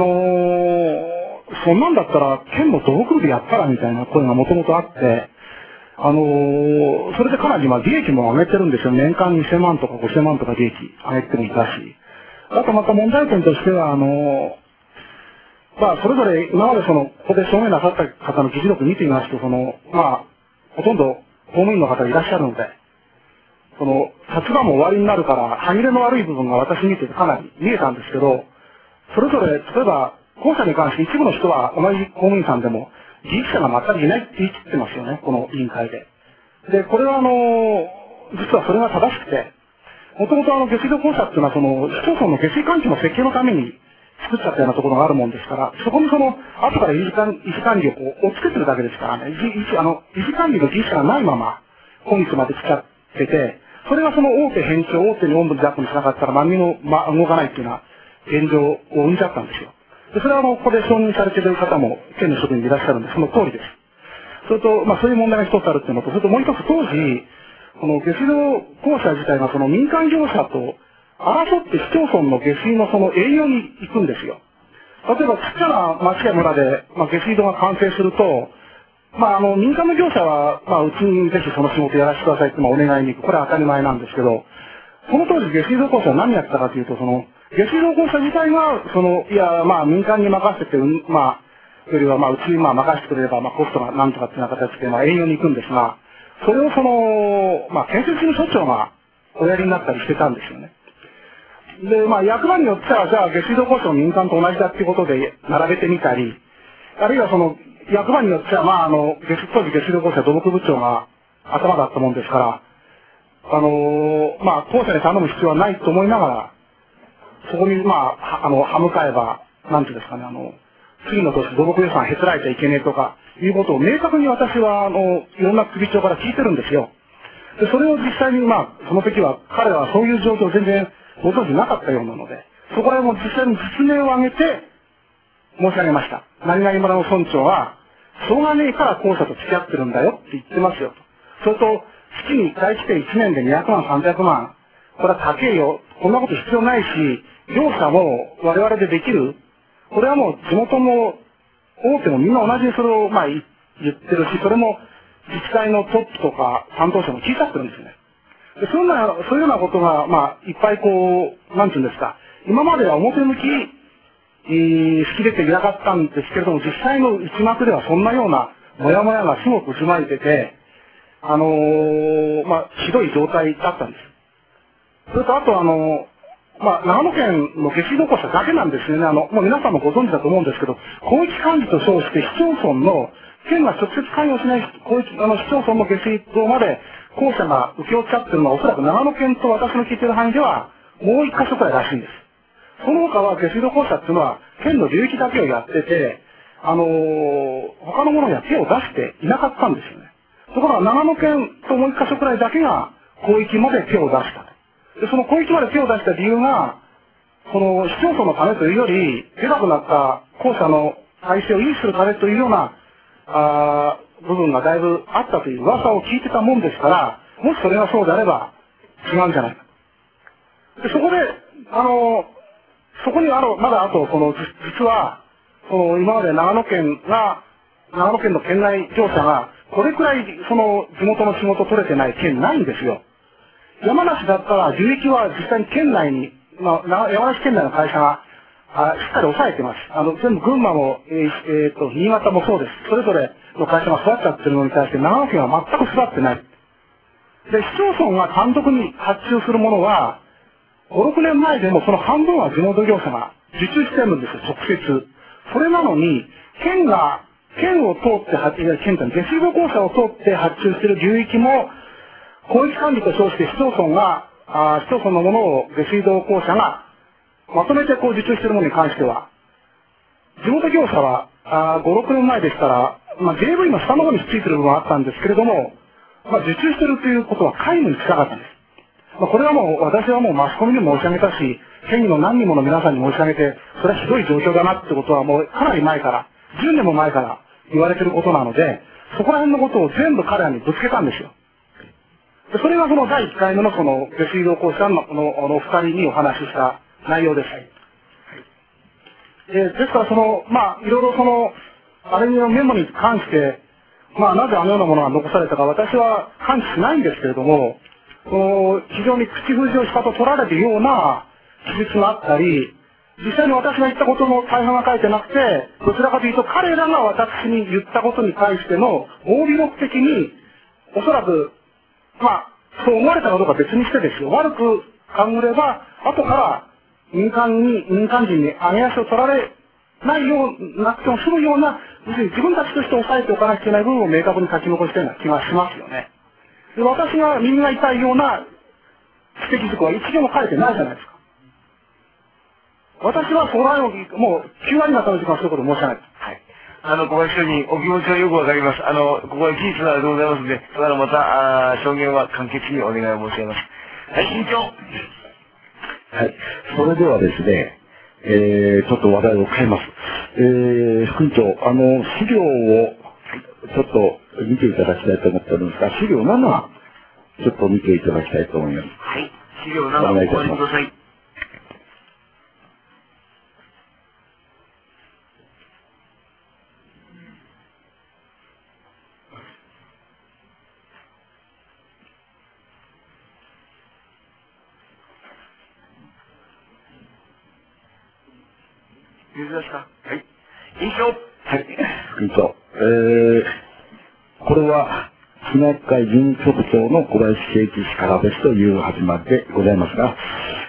そんなんだったら県の土木部でやったらみたいな声がもともとあって、それでかなり利益も上げてるんですよ。年間2000万とか5000万とか利益上げてもいたし。あとまた問題点としては、それぞれ今までここで証明なさった方の議事録見てみますと、ほとんど公務員の方いらっしゃるので、立場も終わりになるから、歯切れの悪い部分が私見ててかなり見えたんですけど、それぞれ、例えば、公社に関して一部の人は同じ公務員さんでも、技術者が全くいないって言い切ってますよね、この委員会で。で、これは実はそれが正しくて、もともと下水道公社っていうのは市町村の下水管理の設計のために作っちゃったようなところがあるもんですから、そこに後から維持管理を追っつけてるだけですからね、維持管理の技術がないまま、今日まで来ちゃってて、それが大手編長、大手におんぶに抱っこにしなかったら何にも動かないっていうような現状を生んじゃったんですよ。で、それはここで承認されている方も県の職員でいらっしゃるんで、その通りです。それと、そういう問題が一つあるっていうのと、それともう一つ当時、この下水道公社自体が民間業者と争って市町村の下水の営業に行くんですよ。例えば、ちっちゃな町や村で、下水道が完成すると、民間の業者は、うちにぜひその仕事やらせてくださいってお願いに行く。これは当たり前なんですけど、この当時下水道公社は何やってたかというと、下水道公社自体が、民間に任せて、よりは、うちに任せてくれれば、コストがなんとかっていうような形で、営業に行くんですが、それを建設事務所長がおやりになったりしてたんですよね。で、役場によっては、じゃあ下水道公社の民間と同じだっていうことで並べてみたり、あるいは役場によっては、当時下水道公社土木部長が頭だったもんですから、公社に頼む必要はないと思いながら、そこに、歯向かえば、なんていうんですかね、次の年土木予算へつられちゃいけねえとか、いうことを明確に私は、いろんな首長から聞いてるんですよ。で、それを実際に、その時は、彼はそういう状況を全然ご存知なかったようなので、そこら辺も実際に実名を挙げて、申し上げました。何々村の村長は、しょうがねえから公社と付き合ってるんだよって言ってますよと。それと、月に1回来て1年で200万、300万、これは高えよ。 こんなこと必要ないし、業者も我々でできる。これはもう地元も大手もみんな同じにそれを言ってるし、それも自治体のトップとか担当者も聞いちゃってるんですね。でそういうようなことが、いっぱいなんていうんですか、今までは表向き、突き出ていなかったんですけれども、実際の内幕ではそんなようなモヤモヤがすごく渦巻いてて、ひどい状態だったんです。それとあと長野県の下水道公社だけなんですよね。もう皆さんもご存知だと思うんですけど、広域管理と称して市町村の、県が直接関与しない市町村の下水道まで公社が請け負っちゃってるのはおそらく長野県と私の聞いてる範囲ではもう一箇所くらいらしいんです。その他は下水道公社っていうのは県の流域だけをやってて、他のものには手を出していなかったんですよね。ところが長野県ともう一箇所くらいだけが広域まで手を出したと。で、その広域まで手を出した理由が、その市町村のためというより、でかくなった公社の体制を維持するためというような、部分がだいぶあったという噂を聞いてたもんですから、もしそれがそうであれば違うんじゃないか。で、そこで、そこにまだあと、実は、今まで長野県の県内業者が、これくらい、地元の仕事取れてない県ないんですよ。山梨だったら、流域は実際に県内に、山梨県内の会社が、しっかり抑えてます。全部群馬も、新潟もそうです。それぞれの会社が育っちゃってるのに対して、長野県は全く育ってない。で、市町村が単独に発注するものは、5、6年前でもその半分は地元業者が受注してるんですよ、直接。それなのに、県を通って下水道公社を通って発注している流域も、広域管理と称して市町村のものを下水道公社がまとめて受注しているものに関しては、地元業者は5、6年前でしたら、JV の下の方についている部分はあったんですけれども、受注しているということは皆無に近かったんです。これは私はマスコミにも申し上げたし、県議の何人もの皆さんに申し上げて、それはひどい状況だなってことはもうかなり前から、10年も前から言われていることなので、そこら辺のことを全部彼らにぶつけたんですよ。でそれが第1回目の下水道公社の2人にお話しした内容です。ですからいろいろあれのメモに関して、なぜあのようなものが残されたか私は関知しないんですけれども、非常に口封じをしたと取られるような記述があったり、実際に私が言ったことの大半が書いてなくて、どちらかというと彼らが私に言ったことに対しての合理録的に、おそらく、そう思われたかどうか別にしてですよ。悪く勘ぐれば、後から民間人に上げ足を取られないようなくても済むような、要するに自分たちとして抑えておかなきゃいけない部分を明確に書き残したような気がしますよね。で私が耳が痛いような指摘事項は一行も書いてないじゃないですか。私はそれをもう9割方の時間そういうことを申し上げない。 はい。小林署にお気持ちはよくわかります。ここは事実なのでございますので、それからまた、証言は簡潔にお願いを申し上げます。はい、委員長。 はい。それではですね、ちょっと話題を変えます。副委員長、資料をちょっと見ていただきたいと思っておりますが、資料7、ちょっと見ていただきたいと思います。 はい。資料7、お願いいたします。ください。はい。委員長。 はい。副委員長。これは、市内会事務局長の小林圭一氏からですという始まりでございますが、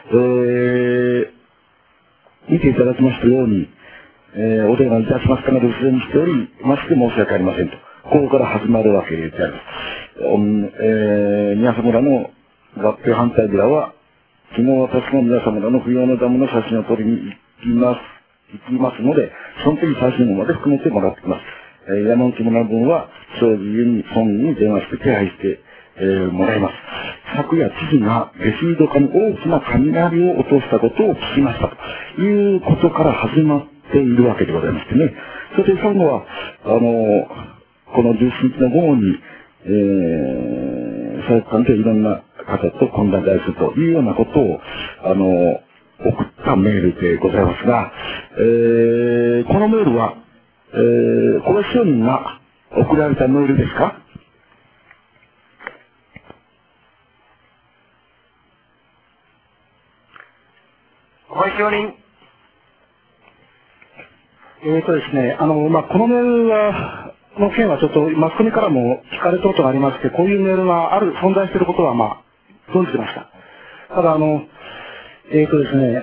見ていただきましたように、お電話いたしますため留守電にしておりまして申し訳ありませんと。ここから始まるわけであります。宮佐村の合併反対寺は、昨日私も宮佐村の不要のダムの写真を撮りに行きますので、その時最新号まで含めてもらってきます。山内村分は、正直に村に電話して手配して、もらいます。昨夜知事が下水道管に大きな雷を落としたことを聞きましたということから始まっているわけでございましてね。そして最後は、この17日の午後に、左翼官といろんな、 方と懇談で愛するというようなことを、送ったメールでございますが、このメールは、小林商人が送られたメールですか？ 小林商人。 ですね、このメールの件はちょっとマスコミからも聞かれたことがありまして、こういうメールが存在していることは存じてました。ただですね、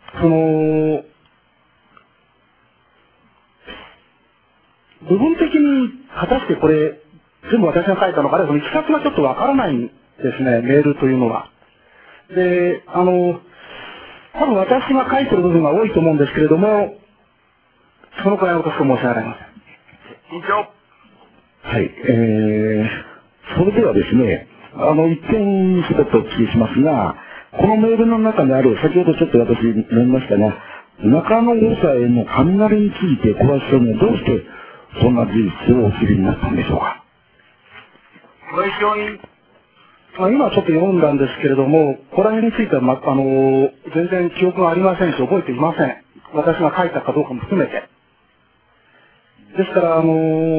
部分的に果たしてこれ、全部私が書いたのか、あるいはそのいきさつがちょっとわからないんですね、メールというのは。で、多分私が書いてる部分が多いと思うんですけれども、そのくらいのことしか申し上げられません。 委員長。 はい、それではですね、一点一言お聞きしますが、このメールの中にある、先ほどちょっと私読みましたが、中野大佐への雷について小林さんはどうしてそんな事実をお知りになったんでしょうか。 小林商人。 今ちょっと読んだんですけれども、この辺については、全然記憶がありませんし、覚えていません。私が書いたかどうかも含めて。ですから、こ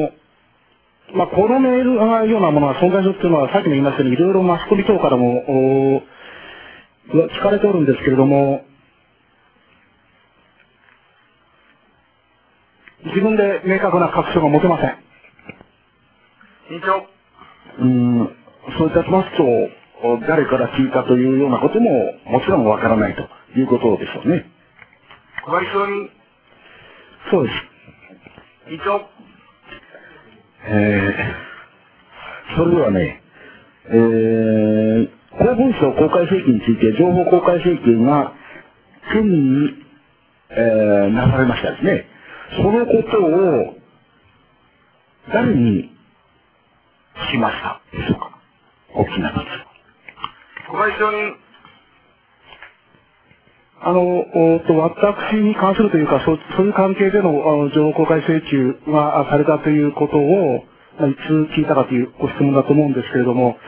のメールのようなものが存在するというのは、さっきも言いましたように、いろいろマスコミ等からも、聞かれておるんですけれども、自分で明確な確証が持てません。 委員長。 そういたしますと、誰から聞いたというようなことももちろんわからないということでしょうね。 小林商人。 そうです。 委員長。 それではね、公文書公開請求について情報公開請求が県に、なされましたですね。そのことを誰に聞きましたでしょうか。お聞きになったんです。 小林商人。 私に関するというか、そういう関係での情報公開請求がされたということを、いつ聞いたかというご質問だと思うんですけれども、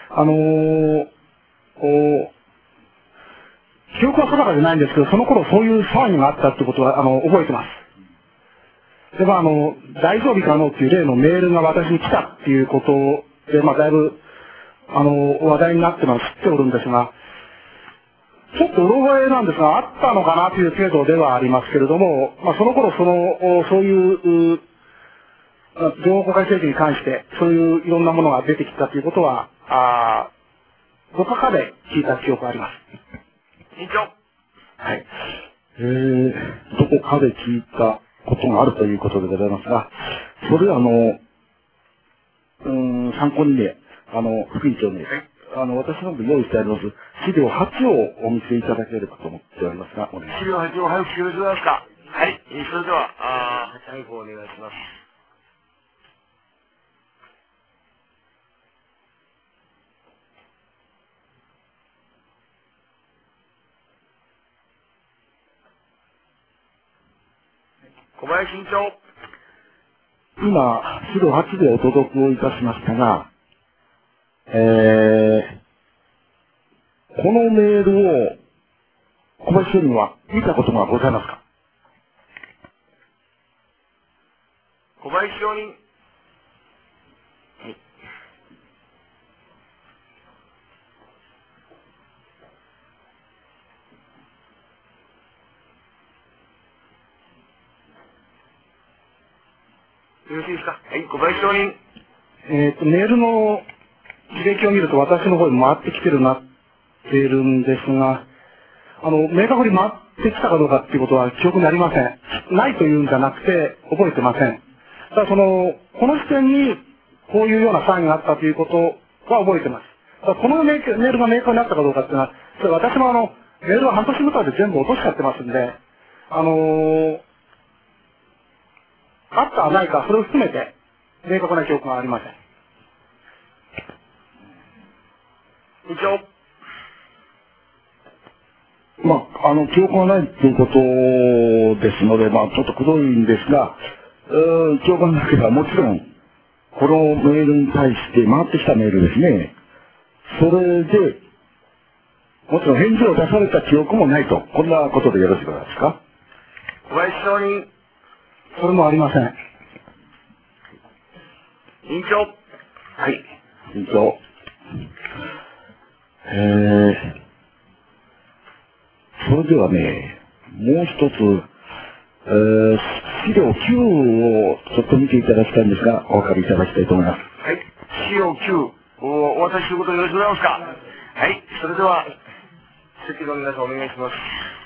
記憶は定かじゃないんですけど、その頃そういう騒ぎがあったということは、覚えてます。で、大丈夫かのっていう例のメールが私に来たっていうことで、だいぶ、話題になってます、知っておるんですが、ちょっとうろ覚えなんですが、あったのかなという程度ではありますけれども、その頃そういう、情報公開請求に関して、そういういろんなものが出てきたということは、どこかで聞いた記憶があります。 委員長。 はい。どこかで聞いたことがあるということでございますが、それは参考にね、副委員長ね、私の方で用意してあります資料8をお見せいただければと思っておりますが、お願いします。 資料8を早くしてくれますか。はい。それでは、8配布お願いします。小林委員長。 今、資料8でお届けをいたしましたが、このメールを小林署には見たことがございますか？ 小林証人。はい。よろしいですか？はい、小林証人。 メールの履歴を見ると私の方に回ってきてるなっているんですが、明確に回ってきたかどうかっていうことは記憶にありません。ないというんじゃなくて覚えてません。ただこの時点にこういうようなサインがあったということは覚えてます。ただこのメールが明確になったかどうかっていうのは、それ私もメールを半年ぐらいで全部落としちゃってますんで、あったはないか、それを含めて明確な記憶がありません。 以上。 記憶がないということですので、ちょっとくどいんですが、記憶がなければもちろん、このメールに対して回ってきたメールですね。 それで、もちろん返事を出された記憶もないと。こんなことでよろしいですか？ 小林証人。 それもありません。 委員長。 はい。委員長。それではね、もう一つ、資料9をちょっと見ていただきたいんですが、お分かりいただきたいと思います。 はい。資料9をお渡しすることよろしくございますか？はい。それでは、席の皆さんお願いします。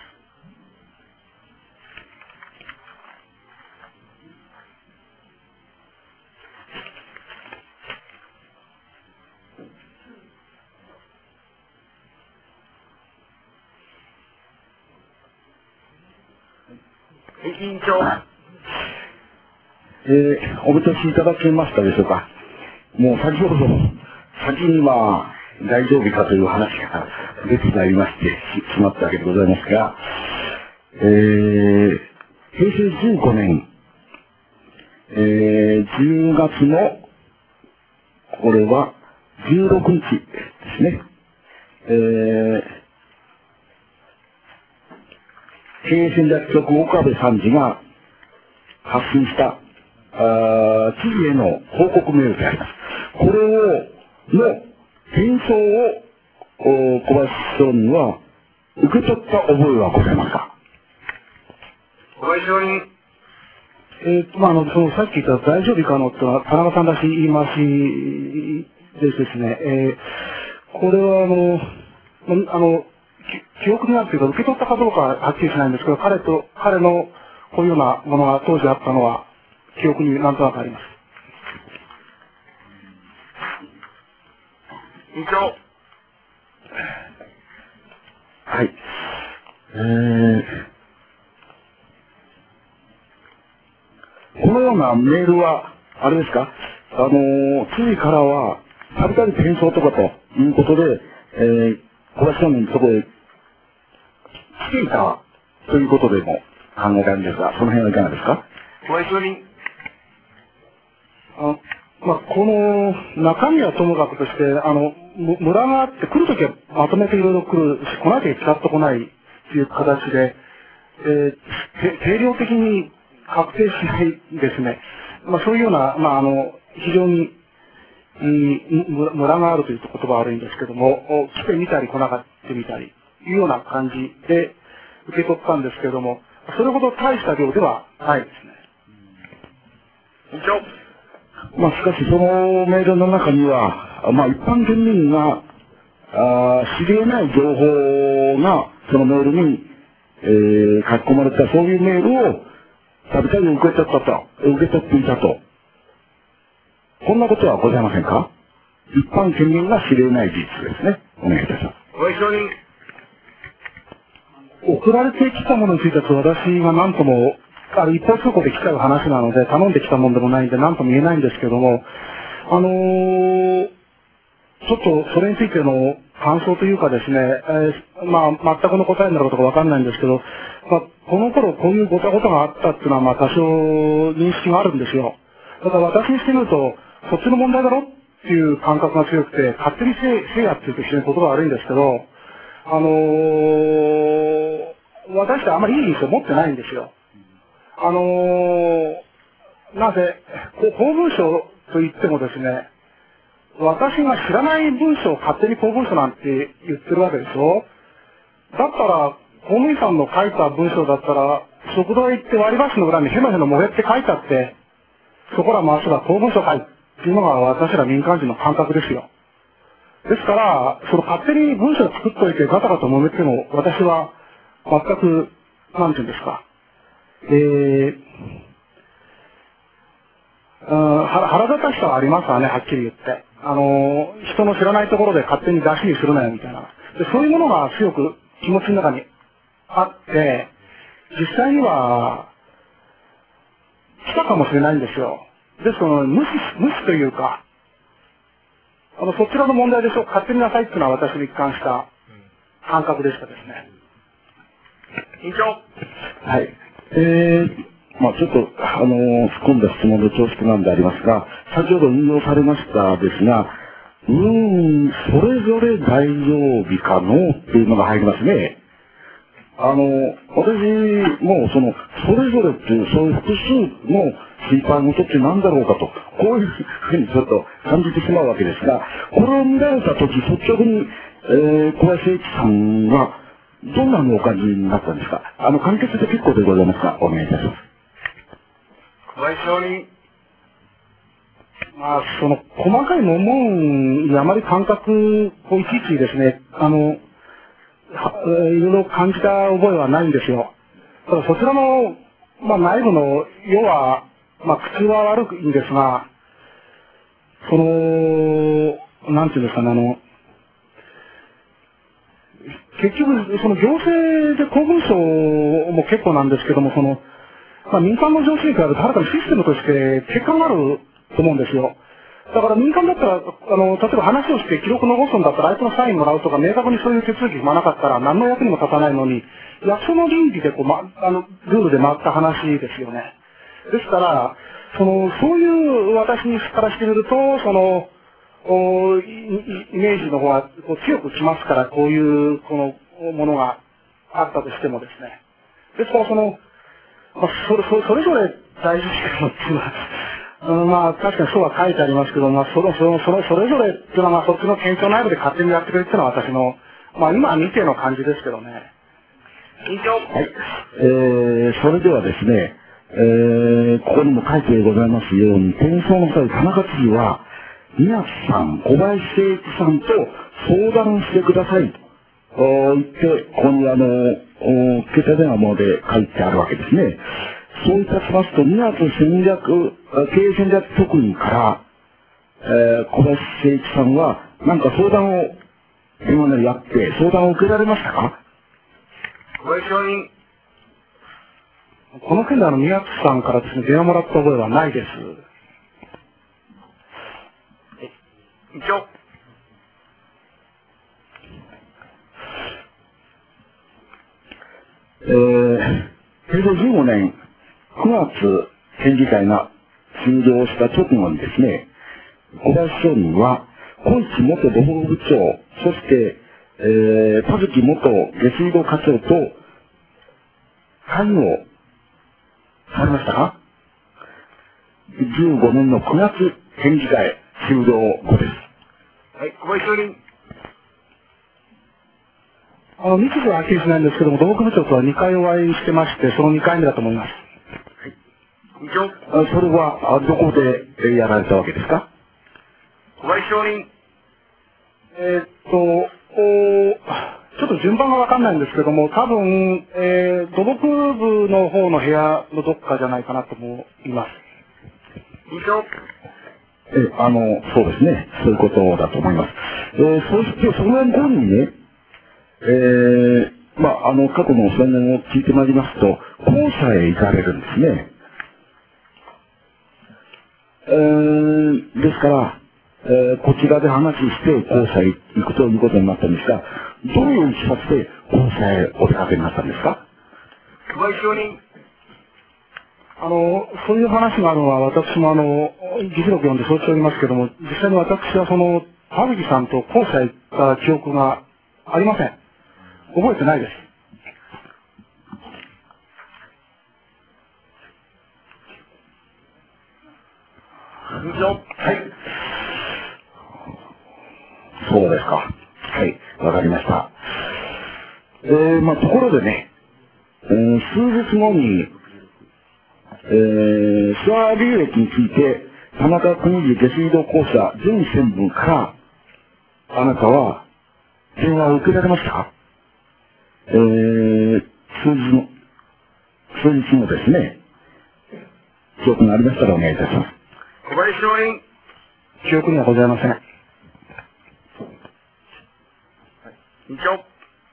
委員長。 お見通しいただけましたでしょうか。もう先ほど、先に大丈夫かという話が出てまいりましてしまったわけでございますが、平成15年、10月の、これは16日ですね。経営戦略局岡部参事が発信した知事への報告メールであります。これの返送を小林証人は受け取った覚えはございますか？ 小林証人。 さっき言った大丈夫かのってのは田中さんらしい言い回しですね。これは記憶にあるというか、受け取ったかどうかははっきりしないんですけど、彼のこういうようなものが当時あったのは、記憶になんとなくあります。 委員長。 はい。このようなメールは、あれですか、知事からは、たびたび転送とかということで、小林証人そこへ来ていたということでも考えられるんですが、その辺はいかがですか？ 小林証人。 この中身はともかくとして、ムラがあって来るときはまとめていろいろ来るし、来なきゃピタッと来ないという形で、定量的に確定しないですね。そういうような、非常に、ムラがあるという言葉は悪いんですけども、来てみたり来なかったみたり、いうような感じで受け取ったんですけれども、それほど大した量ではないですね。 委員長。 しかしそのメールの中には、一般県民が知り得ない情報がそのメールに、書き込まれたそういうメールをたびたび受け取っていたと。こんなことはございませんか？一般県民が知り得ない事実ですね。お願いいたします。 小林証人。 送られてきたものについては私が何とも、一方通行で来ちゃう話なので、頼んできたものでもないんで何とも言えないんですけども、ちょっとそれについての感想というかですね、全くの答えになることかわかんないんですけど、この頃こういうごたごたがあったっていうのは多少認識があるんですよ。ただ私にしてみると、そっちの問題だろっていう感覚が強くて、勝手にせいやっていうと非常にことが悪いんですけど、私ってあんまりいい印象持ってないんですよ。なぜ、公文書と言ってもですね、私が知らない文章を勝手に公文書なんて言ってるわけでしょ。だったら、公務員さんの書いた文章だったら、食堂へ行って割り箸の裏にヘマヘマもげって書いてあって、そこら回せば公文書書いっていうのが私ら民間人の感覚ですよ。ですから、勝手に文章を作っといてガタガタ揉めても、私は全く、なんていうんですか、腹立たしさはありますわね、はっきり言って。人の知らないところで勝手に出しにするなよ、みたいな。で、そういうものが強く気持ちの中にあって、実際には、来たかもしれないんですよ。ですから、無視というか、そちらの問題でしょ、勝手になさいっていうのは私に一貫した感覚でしたですね。 委員長。 はい。ちょっと、突っ込んだ質問で恐縮なんでありますが、先ほど引用されましたですが、 それぞれ大丈夫かのっていうのが入りますね。私もそれぞれっていう、そういう複数の心配事って何だろうかと、こういうふうにちょっと感じてしまうわけですが、これを見られたとき、率直に、小林誠一さんは、どんなのお感じになったんですか？簡潔で結構でございますが、お願いいたします。 小林証人。 細かい文言にあまり感覚をいちいちですね、いろいろ感じた覚えはないんですよ。ただそちらの、内部の、要は、口は悪いんですが、なんていうんですかね、結局、行政で公文書も結構なんですけども、民間の行政からはるかにシステムとして欠陥があると思うんですよ。だから民間だったら、例えば話をして記録残すんだったら相手のサインもらうとか、明確にそういう手続き踏まなかったら何の役にも立たないのに、役所の倫理でルールで回った話ですよね。ですから、そういう私からしてみると、イメージの方が強くきますから、こういう、ものがあったとしてもですね。ですから、それぞれ大事なのっていうのは、確かにそうは書いてありますけど、それぞれっていうのは、そっちの県庁内部で勝手にやってくれっていうのは私の、今は見ての感じですけどね。 以上。 はい。それではですね、ここにも書いてございますように、転送の際、田中知事は、宮津さん、小林誠一さんと相談してくださいと言って、ここに携帯電話もで書いてあるわけですね。そういたしますと、宮津経営戦略特員から、小林誠一さんは、何か相談を電話なりやって、相談を受けられましたか？ 小林証人。 この件で宮津さんからですね、電話もらった覚えはないです。 以上。 平成15年9月県議会が終了した直後にですね、小林証人は、小市元土木部長、そして、田月元下水道課長と会議をされましたか？15年の9月県議会終了後です。 はい、小林証人。 日時ははっきりしないんですけども、土木部長とは2回お会いしてまして、その2回目だと思います。 以上。 それは、どこでやられたわけですか？ 小林証人。 ちょっと順番がわかんないんですけども、多分、土木部の方の部屋のどっかじゃないかなと思います。 以上。 そうですね。そういうことだと思います。そして、その後にね、過去の宣言を聞いてまいりますと、交差へ行かれるんですね。ですから、こちらで話して交差へ行くということになったんですが、どういういきさつで交差へお出かけになったんですか？ 小林証人。 そういう話があるのは、私も議事録読んで承知しておりますけども、実際に私は田口さんと交差へ行った記憶がありません。覚えてないです。 以上。はい。 そうですか。はい、わかりました。ところでね、数日後に、諏訪流域について、田中邦次下水道公社全専務から、あなたは電話を受けられましたか？数日後ですね、記憶がありましたらお願いいたします。 小林証人。 記憶にはございません。 以上。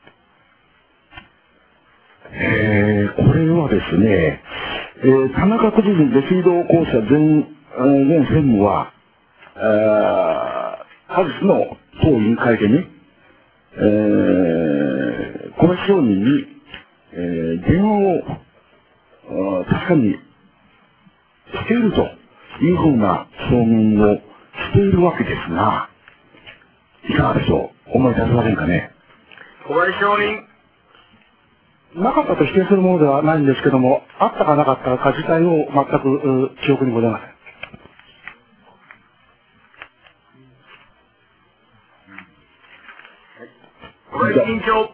これはですね、田中邦次下水道公社全専務は、数の当委員会でね、小林証人に、電話を確かにしているというふうな証言をしているわけですが、 いかがでしょう。思い出せませんかね。 小林証人。 なかったと否定するものではないんですけども、あったかなかったか自体を全く記憶にございません。 小林委員長。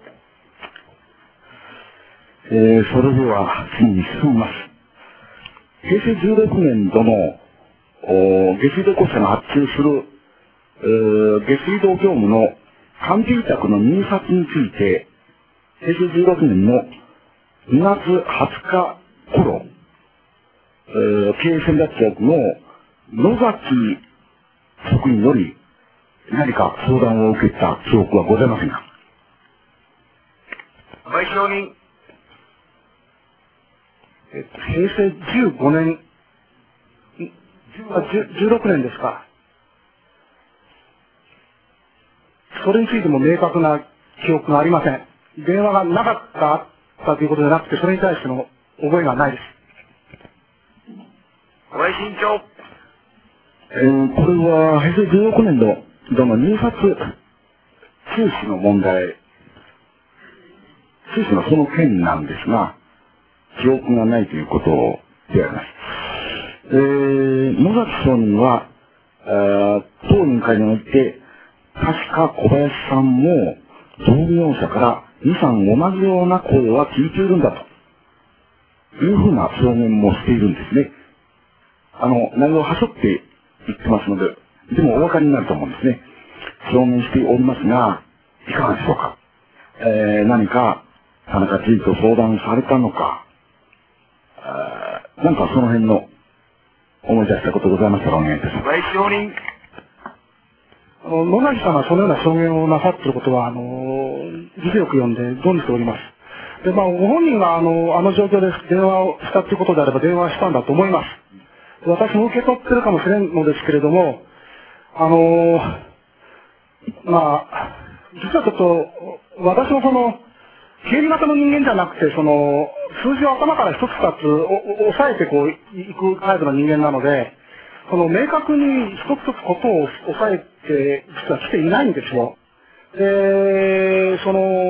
それでは次に進みます。平成16年度の下水道公社が発注する下水道業務の管理委託の入札について、平成16年の2月20日頃、経営戦略局の野崎職員より何か相談を受けた記憶はございませんか。 小林証人。 平成15年、16年ですか。それについても明確な記憶がありません。電話がなかったということでなくて、それに対しての覚えがないです。 小林委員長。 これは平成16年度の入札収支の問題、収支のその件なんですが、記憶がないということであります。野崎証人は、当委員会において、確か小林さんも同業者から2、3同じような声は聞いているんだというふうな証言もしているんですね。内容をはしょって言ってますので、でもお分かりになると思うんですね。証言しておりますが、いかがでしょうか。何か田中知事と相談されたのか、なんかその辺の思い出したことございましたらお願いいたします。 小林証人。 野崎さんがそのような証言をなさっていることは、議事録読んで存じております。で、ご本人があの状況で電話をしたということであれば電話したんだと思います。私も受け取ってるかもしれんのですけれども、実はちょっと、私も経理型の人間じゃなくて、数字を頭から一つ二つ押さえていくタイプの人間なので、明確に一つ一つことを押さえて、実は来ていないんですよ。で、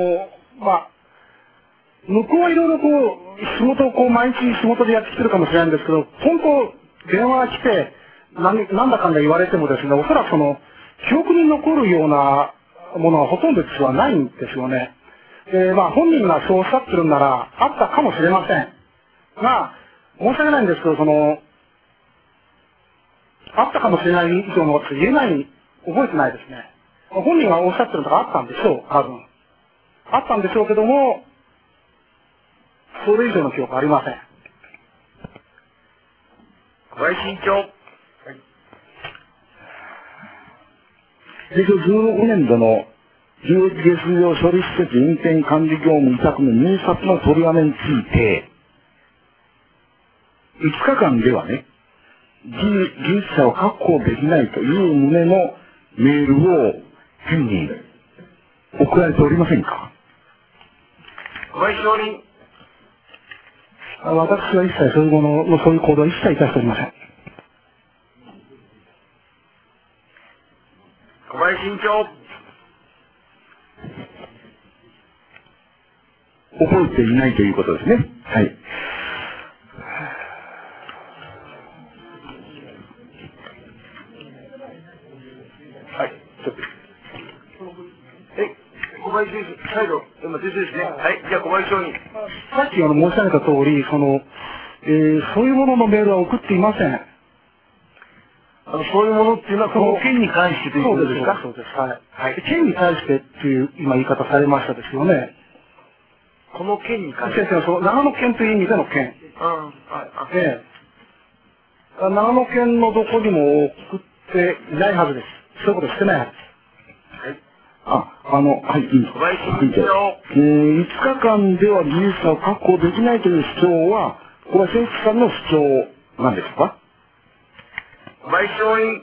向こうはいろいろ仕事を毎日仕事でやってきてるかもしれないんですけど、本当、電話が来て、なんだかんだ言われてもですね、おそらく記憶に残るようなものはほとんど実はないんですよね。で、本人がそうおっしゃってるんなら、あったかもしれません。が、申し訳ないんですけど、あったかもしれない以上のこと言えない、覚えてないですね。本人がおっしゃってるのがあったんでしょう、多分。あったんでしょうけども、それ以上の記憶はありません。 小林委員長。 平成16年度の有機下水道処理施設運転管理業務委託の入札の取りやめについて、5日間ではね、技術者を確保できないという旨のメールを県に送られておりませんか。 小林証人。 私は一切そういう行動は一切いたしておりません。 小林委員長。 覚えていないということですね。はい。 はい。小林先生、再度、今先生ですね。はい。じゃあ小林証人。 さっき申し上げた通り、そういうもののメールは送っていません。 そういうものっていうのは、この件に関してということですか。 そうです。はい。はい。件に対してっていう、今言い方されましたですよね。 この件に関して。 先生は長野県という意味での件。長野県のどこにも送っていないはずです。そういうことしてないはずです。 はい。 小林委員長。 5日間では技術者を確保できないという主張は、これは選手さんの主張なんですか。 小林証人。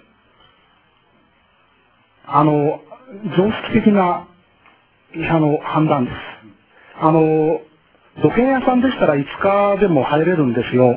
常識的な判断です。土建屋さんでしたら5日でも入れるんですよ。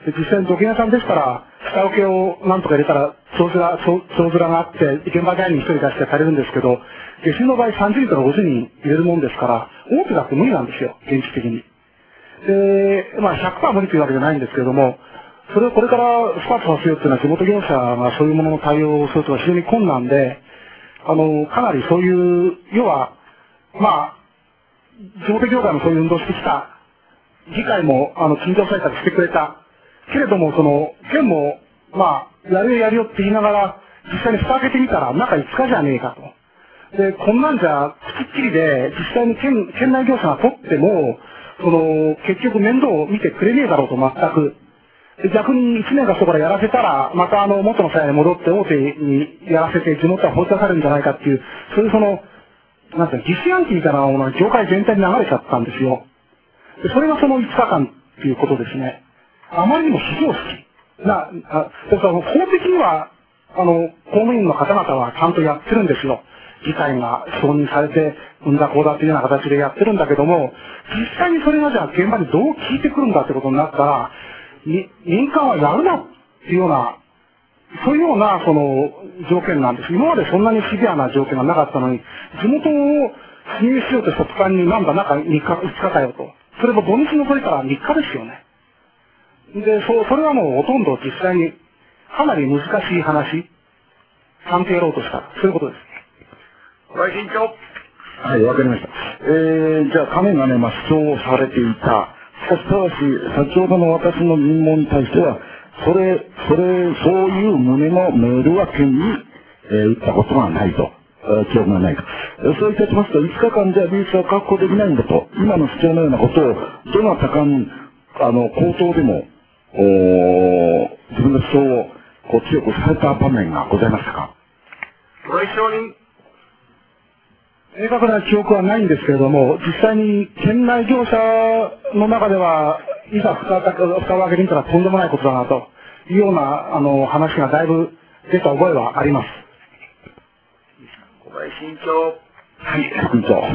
で実際に土建屋さんでしたら、下請けをなんとか入れたら、長面があって、現場会員に1人出してされるんですけど、下水の場合30人から50人入れるもんですから、大手だって無理なんですよ、現実的に。で、まあ 100% 無理というわけじゃないんですけれども、それをこれからスタートさせようっていうのは地元業者がそういうものの対応をするとは非常に困難で、かなりそういう、要は、まあ、地元業界もそういう運動してきた、議会も、緊張採択してくれた。けれども、県も、まあ、やるよって言いながら、実際に蓋開けてみたら、中5日じゃねえかと。で、こんなんじゃ、口っきりで、実際に県内業者が取っても、結局面倒を見てくれねえだろうと、全く。で逆に1年かそこらやらせたら、また元の際に戻って大手にやらせて地元は放置されるんじゃないかっていう、そういうなんていうの、疑心暗鬼みたいなものが業界全体に流れちゃったんですよ。でそれがその5日間っていうことですね。あまりにも非常識。法的には、公務員の方々はちゃんとやってるんですよ。議会が承認されて、うんだこうだっていうような形でやってるんだけども、実際にそれがじゃあ現場にどう効いてくるんだってことになったら、民間はやるなっていうような、そういうような条件なんです。今までそんなにシビアな条件がなかったのに、地元を侵入しようとした途端になんだ中3日、5日かよと。それも土日のそれから3日ですよね。で、それはもうほとんど実際にかなり難しい話、ちゃんとやろうとした。そういうことです。 小林委員長。 はい、わかりました。じゃあ、亀がね、主張されていた。しかし、ただし、先ほどの私の疑問に対しては、そういう旨のメールは県に、打ったことがないと。記憶がないと。そういたしますと、5日間じゃ利益は確保できないんだと。今の主張のようなことを、どなたかに、口頭でも、自分の主張を、強くされた場面がございましたか？ 小林承認。 明確な記憶はないんですけれども、実際に県内業者の中では、いざ蓋を開けてみたらとんでもないことだなというような話がだいぶ出た覚えはあります。 小林委員長。 はい、副委員長。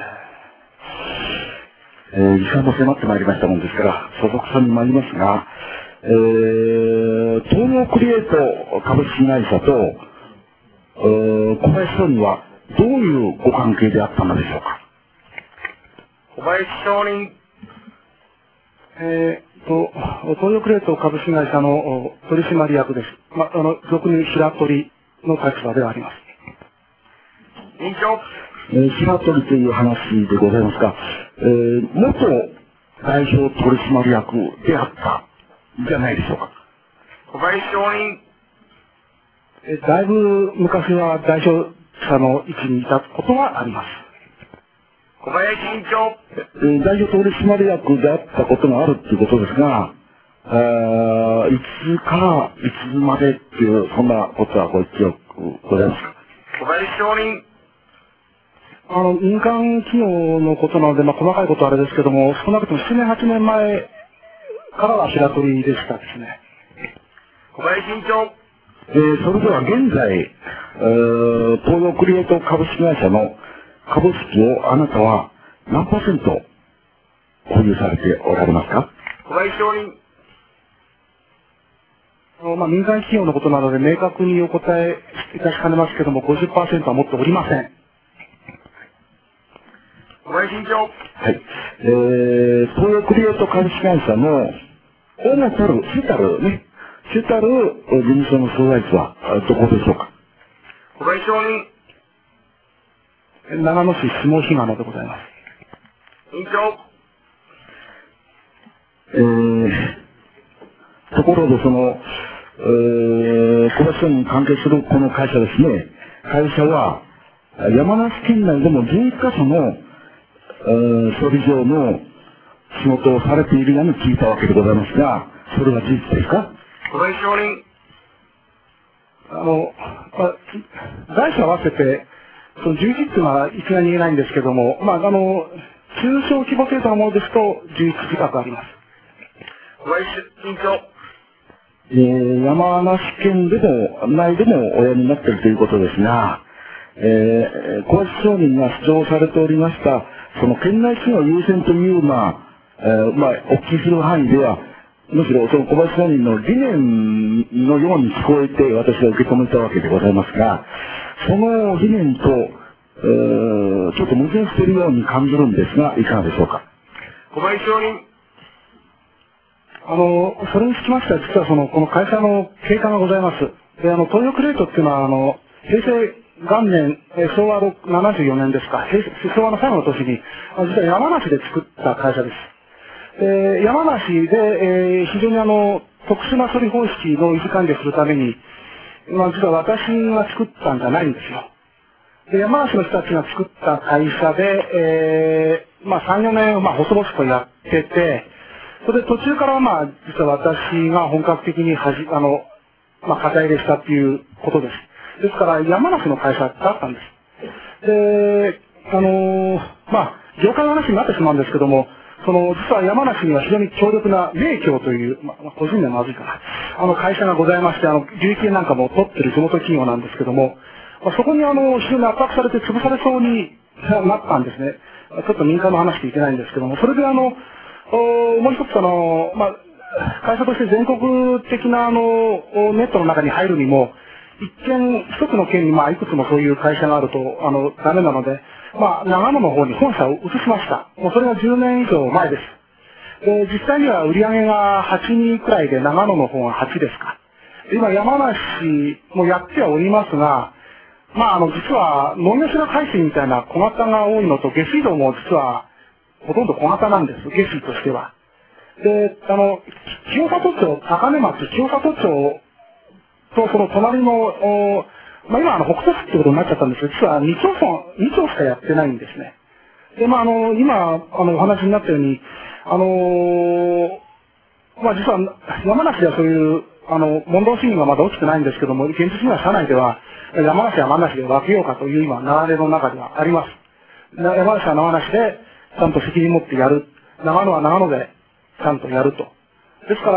時間も迫ってまいりましたもんですから、所属さんに参りますが、東洋クリエイト株式会社と、小林署にはどういうご関係であったのでしょうか？ 小林承認。 東洋クレート株式会社の取締役です。俗に平取の立場ではあります。 委員長。 平取という話でございますが、元代表取締役であったじゃないでしょうか？ 小林承認。 だいぶ昔は代表者の位置にいたことはあります。 小林委員長。 代表取締役であったことがあるということですが、いつからいつまでっていう、そんなことはご記憶ございますか？ 小林承認。 民間企業のことなので、細かいことはあれですけども、少なくとも7年、8年前からは平取りでしたですね。 小林委員長。 それでは現在、東洋クリエイト株式会社の株式をあなたは何%保有されておられますか？ 小林承認。 民間企業のことなので明確にお答えいたしかねますけども、50% は持っておりません。 小林委員長。 はい。東洋クリエイト株式会社の主たる、主たる事務所の所在地はどこでしょうか？ 小林承認。 長野市下日賀野でございます。 委員長。 ところで小林署に関係するこの会社ですね。会社は山梨県内でも11カ所の処理場の仕事をされているように聞いたわけでございますが、それは事実ですか？ 小林承認。 会社合わせて、その11っていうのは一概に言えないんですけども、中小規模程度のものですと11近くあります。 小林委員長。 山梨県でも、内でもおやりになっているということですが、小林商人が主張されておりました、その県内企業優先という、お聞きする範囲では、 むしろその小林商人の理念のように聞こえて私は受け止めたわけでございますが、その理念と、ちょっと矛盾しているように感じるんですが、いかがでしょうか。 小林商人。 それにつきましては、実はこの会社の経過がございます。で、東洋クレートっていうのは、平成元年、昭和74年ですか、昭和の最後の年に、実は山梨で作った会社です。山梨で、非常に特殊な処理方式の維持管理をするために、実は私が作ったんじゃないんですよ。で、山梨の人たちが作った会社で、3、4年、細々とやってて、それで途中から実は私が本格的に肩入れしたっていうことです。ですから、山梨の会社だったんです。で、業界の話になってしまうんですけども、実は山梨には非常に強力な名協という、個人名まずいかな、会社がございまして、利益なんかも取ってる地元企業なんですけども、そこに非常に圧迫されて潰されそうになったんですね。ちょっと民間の話でいけないんですけども、それでもう一つ会社として全国的なネットの中に入るにも、一つの県にいくつもそういう会社があるとダメなので、長野の方に本社を移しました。もうそれが10年以上前です。で、実際には売り上げが8人くらいで、長野の方が8ですか。今山梨もやってはおりますが、実は農業白海水みたいな小型が多いのと、下水道も実はほとんど小型なんです、下水としては。で、清里町、高根町、清里町とその隣の、今北杜市ってことになっちゃったんですけど、実は2町しかやってないんですね。で、今、お話になったように、実は山梨ではそういう、問答審議がまだ落ちてないんですけども、現実には社内では、山梨は山梨で分けようかという今、流れの中ではあります。山梨は山梨で、ちゃんと責任持ってやる。長野は長野で、ちゃんとやると。ですから、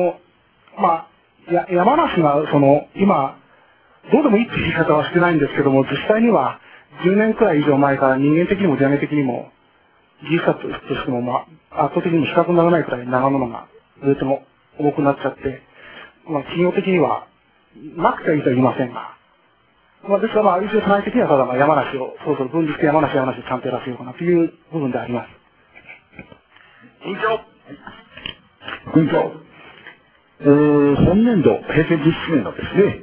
山梨が、今、どうでもいいって言い方はしてないんですけども、実際には、10年くらい以上前から人間的にもジャネ的にも、技術者としても、圧倒的にも比較にならないくらい長野のが、ずっとも重くなっちゃって、企業的には、なくてはいいとは言いませんが、ですから一応社内的にはただ山梨を、そうそう分離して山梨をちゃんとやらせようかなという部分であります。 委員長。 委員長。本年度、平成17年のですね、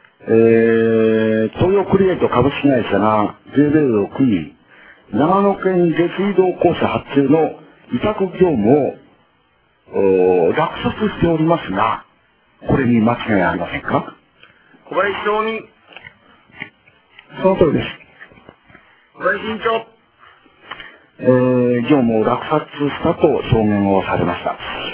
東洋クリエイト株式会社が税ベルを組み、長野県下水道公社発注の委託業務を落札しておりますが、これに間違いありませんか。 小林商人。 その通りです。 小林委員長。 業務を落札したと証言をされました。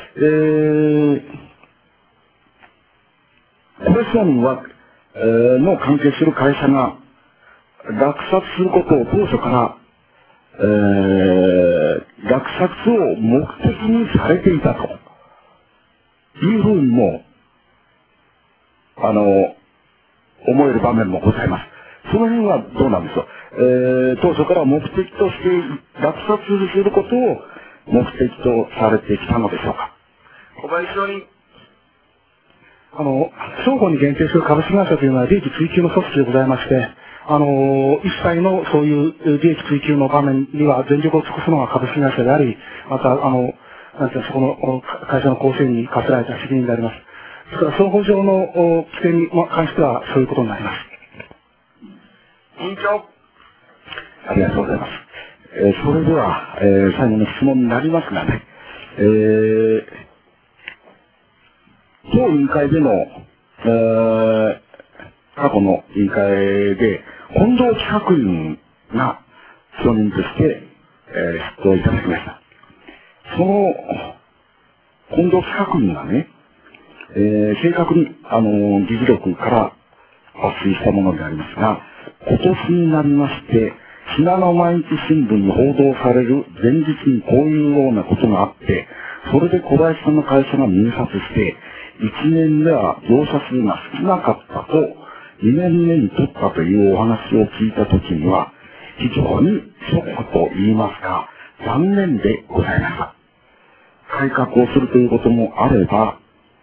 小林商人は、の関係する会社が落札することを当初から、落札を目的にされていたというふうにも、思える場面もございます。その辺はどうなんでしょう。当初から目的として落札することを目的とされてきたのでしょうか。 小林商人。 双方に限定する株式会社というのは利益追求の組織でございまして、一切のそういう利益追求の場面には全力を尽くすのが株式会社であり、また、なんていうそこの会社の構成に課せられた責任であります。ですから、双方上の規定に関してはそういうことになります。 委員長。 ありがとうございます。それでは、最後の質問になりますがね、当委員会での、過去の委員会で、近藤企画員が証人として、出頭いただきました。その、近藤企画員がね、正確に、議事録から抜粋したものでありますが、今年になりまして、信濃毎日新聞に報道される前日にこういうようなことがあって、それで小林さんの会社が入札して、1年では業者数が少なかったと、2年目に取ったというお話を聞いたときには、非常にショックと言いますか、残念でございました。会改革をするということもあれば、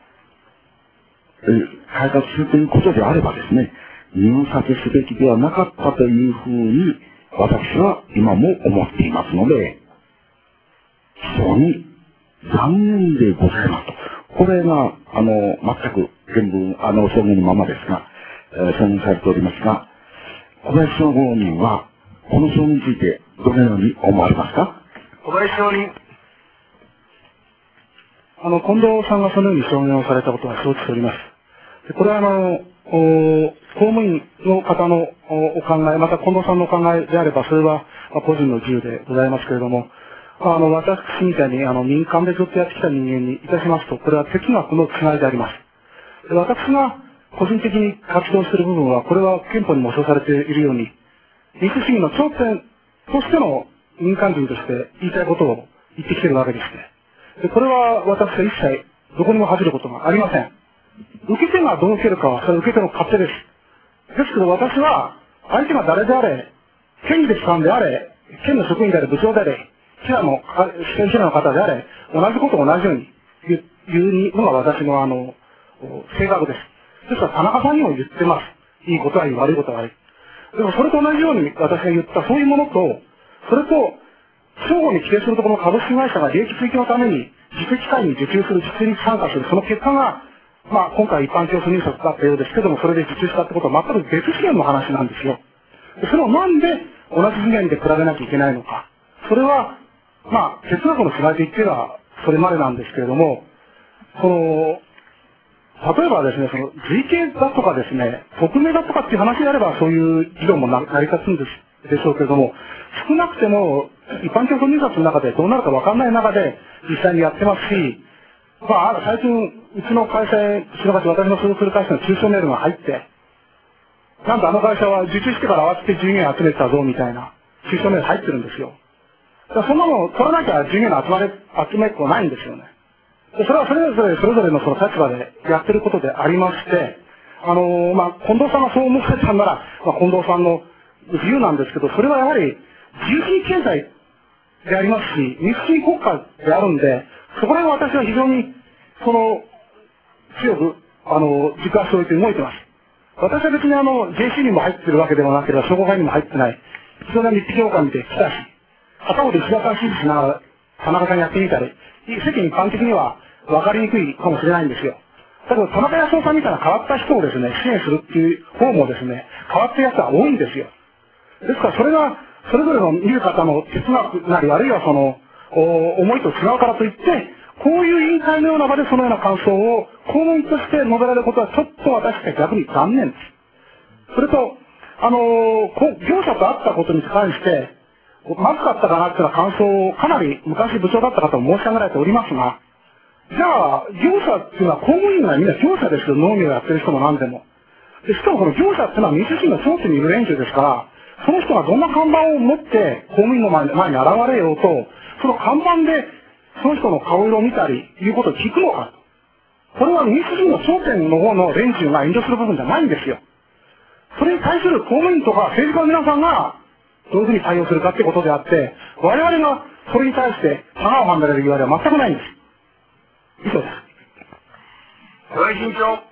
改革するということであればですね、入札すべきではなかったというふうに私は今も思っていますので、非常に残念でございますと。これが、全く全部、証言のままですが、証言されておりますが、小林省吾人は、この証言についてどのように思われますか？ 小林証人。 近藤さんがそのように証言をされたことは承知しております。でこれは公務員の方のお考え、また近藤さんのお考えであれば、それは個人の自由でございますけれども、私みたいに民間でずっとやってきた人間にいたしますと、これは哲学の違いであります。で私が個人的に活動している部分は、これは憲法にも称されているように、民主主義の頂点としての民間人として言いたいことを言ってきているわけですね。でこれは私は一切どこにも恥じることがありません。受け手がどう受けるかは、それは受け手の勝手です。ですけど私は、相手が誰であれ、県議さんであれ、県の職員であれ、部長であれ、記者の方であれ、同じことを同じように言うのが私の性格です。ですから田中さんにも言ってます。いいことはいい、悪いことは悪い。でもそれと同じように私が言ったそういうものと、それと、相互に規定するところの株式会社が利益追求のために、実機会に受注する、実に参加する、その結果が、今回一般競争入札だったようですけども、それで受注したってことは全く別次元の話なんですよ。それをなんで同じ次元で比べなきゃいけないのか。それは、哲学の違いと言ってはそれまでなんですけれども、例えばですね、随形だとかですね、匿名だとかっていう話であれば、そういう議論も成り立つんでしょうけれども、少なくても、一般競争入札の中でどうなるかわかんない中で実際にやってますし、最近、うちの会社へ、私の所属する会社の中小メールが入って、なんとあの会社は受注してから慌てて従業員集めてたぞ、みたいな、中小メール入ってるんですよ。そんなの取らなきゃ従業員の集めっこないんですよね。それはそれぞれのその立場でやってることでありまして、近藤さんがそう思われたんなら、近藤さんの自由なんですけど、それはやはり自由主義経済でありますし、民主主義国家であるんで、そこら辺は私は非常に、強く、軸足を置いて動いてます。私は別にJC にも入ってるわけでもなければ、商工会にも入ってない、非常な日記評価見てきたし、片方で石田さん支持しながら、田中さんやってみたり、世間一般的には分かりにくいかもしれないんですよ。だけど、田中康夫さんみたいな変わった人をですね、支援するっていう方もですね、変わったやつは多いんですよ。ですから、それが、それぞれの見る方の哲学なり、あるいは思いと違うからといって、こういう委員会のような場でそのような感想を公務員として述べられることはちょっと私たち逆に残念です。それと、業者と会ったことに関して、まずかったかなっていうような感想をかなり昔部長だった方も申し上げられておりますが、じゃあ、業者っていうのは公務員がみんな業者ですよ、農業やってる人も何でも。で、しかもこの業者っていうのは民主主義の頂点にいる連中ですから、その人がどんな看板を持って公務員の前に現れようと、その看板でその人の顔色を見たり、いうことを聞くのか。これは民主主義の頂点の方の連中が遠慮する部分じゃないんですよ。それに対する公務員とか政治家の皆さんが、どういうふうに対応するかってことであって、我々がそれに対して花をはめられる言われは全くないんです。以上です。 小林委員長。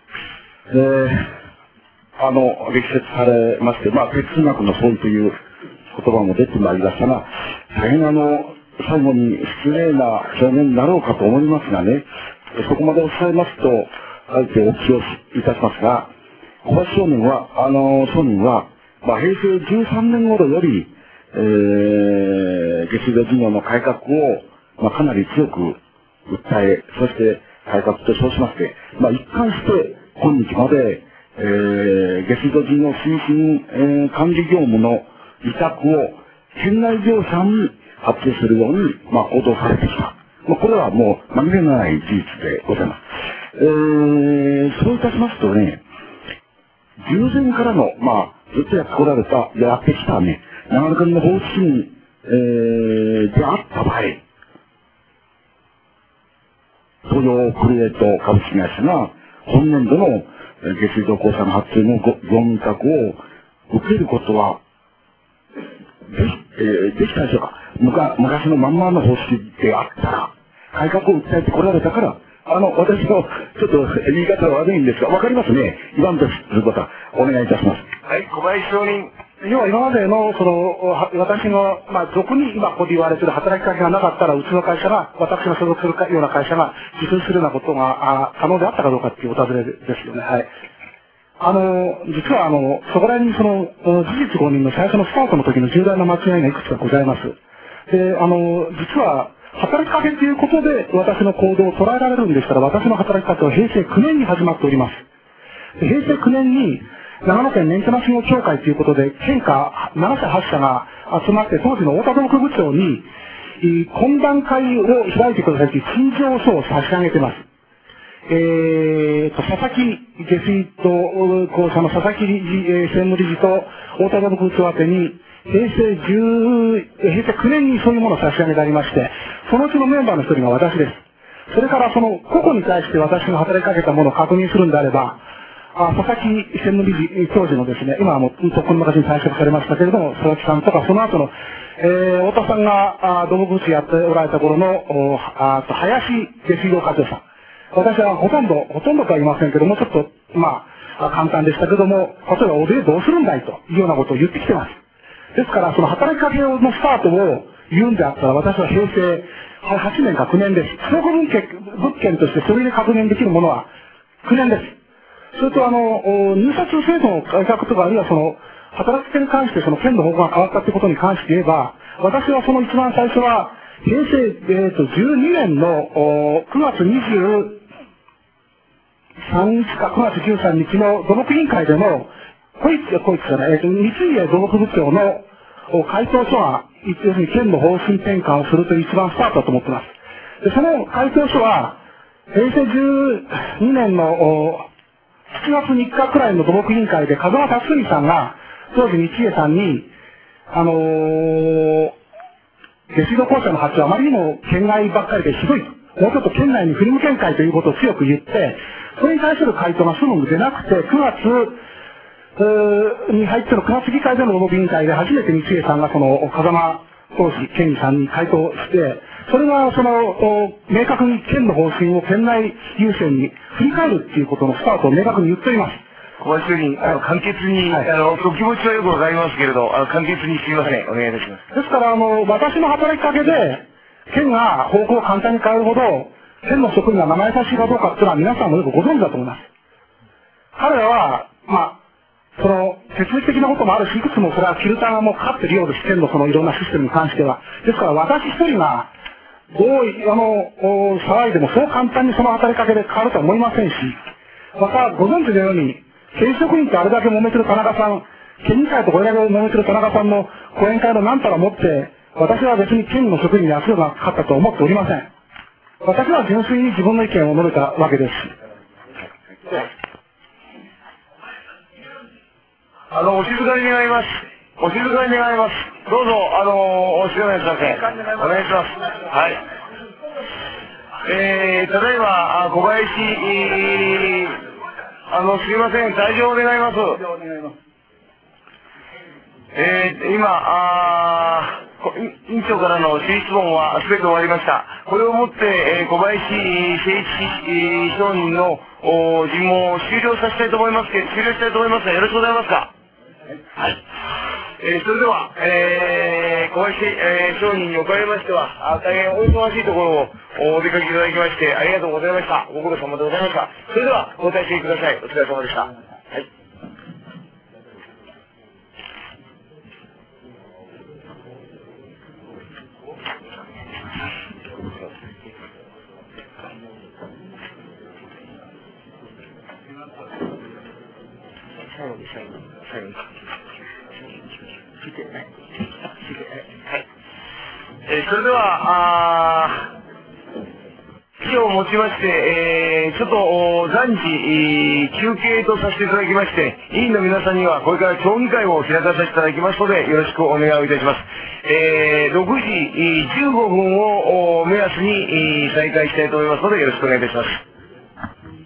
力説されまして、哲学の本という言葉も出てまいりましたが、大変最後に失礼な表現になろうかと思いますがね、そこまでおっしゃいますと、あえてお聞きをいたしますが、小林商人は、平成13年頃より、下水道事業の改革を、かなり強く訴え、そして改革と称しまして、一貫して今日まで、下水道事業推進、管理業務の委託を県内業者に発注するように、行動されてきた。これはもう紛れない事実でございます。そういたしますとね、従前からの、ずっとやってきたね、長野県の方針、であった場合、東洋クリエイト株式会社が本年度の下水道公社の発注の業務委託を受けることはできたでしょうか。昔のまんまの方式であったら、 改革を訴えてこられたから、私のちょっと言い方は悪いんですが、わかりますね。言わんとすることはお願いいたします。 はい、小林証人。 要は今までの、私の、俗に今ここで言われている働きかけがなかったら、うちの会社が、私の所属するような会社が自炊するようなことが可能であったかどうかっていうお尋ねですよね。はい。実はそこら辺に事実誤認の最初のスタートの時の重大な間違いがいくつかございます。で、実は、働きかけということで私の行動を捉えられるんでしたら、私の働きかけは平成9年に始まっております。平成9年に、長野県メンテナンス業協会ということで、県下7社8社が集まって、当時の太田土木部長に、懇談会を開いてくださいという陳情書を差し上げています。佐々木下水と公社の佐々木専務理事と太田土木部長宛てに、平成9年にそういうものを差し上げてありまして、そのうちのメンバーの一人が私です。それから個々に対して私が働きかけたものを確認するんであれば、佐々木専務理事当時のですね、今はもうとっくの昔に退職されましたけれども、佐々木さんとか、その後の、太田さんが土木部長やっておられた頃の、林下水道課長さん。私はほとんどとは言いませんけども、ちょっと、簡単でしたけども、例えば、おでどうするんだいというようなことを言ってきてます。ですから、働きかけのスタートを言うんであったら、私は平成8年か9年です。不足物件としてそれで確認できるものは9年です。それと入札制度の改革とか、あるいは働き手に関して県の方向が変わったということに関して言えば、私は一番最初は、平成12年の9月23日か9月13日の土木委員会での、三井土木部長の回答書は、要するに県の方針転換をするという一番スタートだと思っています。で、その回答書は、平成12年の7月3日くらいの土木委員会で、風間達文さんが、当時日英さんに、下水道公社の発注はあまりにも県外ばっかりでひどい。もうちょっと県内に振り向けんかいということを強く言って、それに対する回答がすぐ出なくて、9月に入っての9月議会での土木委員会で初めて日英さんが風間当時県議さんに回答して、それが明確に県の方針を県内優先に振り返るっていうことのスタートを明確に言っております。 小林主任、簡潔に、お気持ちはよくわかりますけれど、簡潔にすみません、お願いいたします。 ですから、私の働きかけで、県が方向を簡単に変えるほど、県の職員が名前差しかどうかっていうのは皆さんもよくご存知だと思います。彼らは、手続き的なこともあるし、いくつもそれはフィルターがもうかかってるようです、県のいろんなシステムに関しては。ですから私一人が、騒いでもそう簡単にその働きかけで変わるとは思いませんし、またご存知のように、県職員とあれだけ揉めてる田中さん、県議会とこれだけ揉めてる田中さんの講演会の何たら持って、私は別に県の職員に圧力がかかったと思っておりません。私は純粋に自分の意見を述べたわけです。 お静かに願います。お静かに願います。どうぞ、お静かにください。お願いします。はい。ただいま、小林、すいません、退場願います。今、委員長からの質問は全て終わりました。これをもって、小林誠一証人の尋問を終了したいと思いますが、よろしくございますか。はい。それでは、小林証人におかれましては、大変お忙しいところをお出かけいただきまして、ありがとうございました。ご苦労様でございました。それでは、ご退席ください。お疲れ様でした。はい。最後に。それでは、以上をもちまして、ちょっと暫時休憩とさせていただきまして、委員の皆さんにはこれから協議会を開かせていただきますので、よろしくお願いをいたします。6時15分を目安に再開したいと思いますので、よろしくお願いいたします。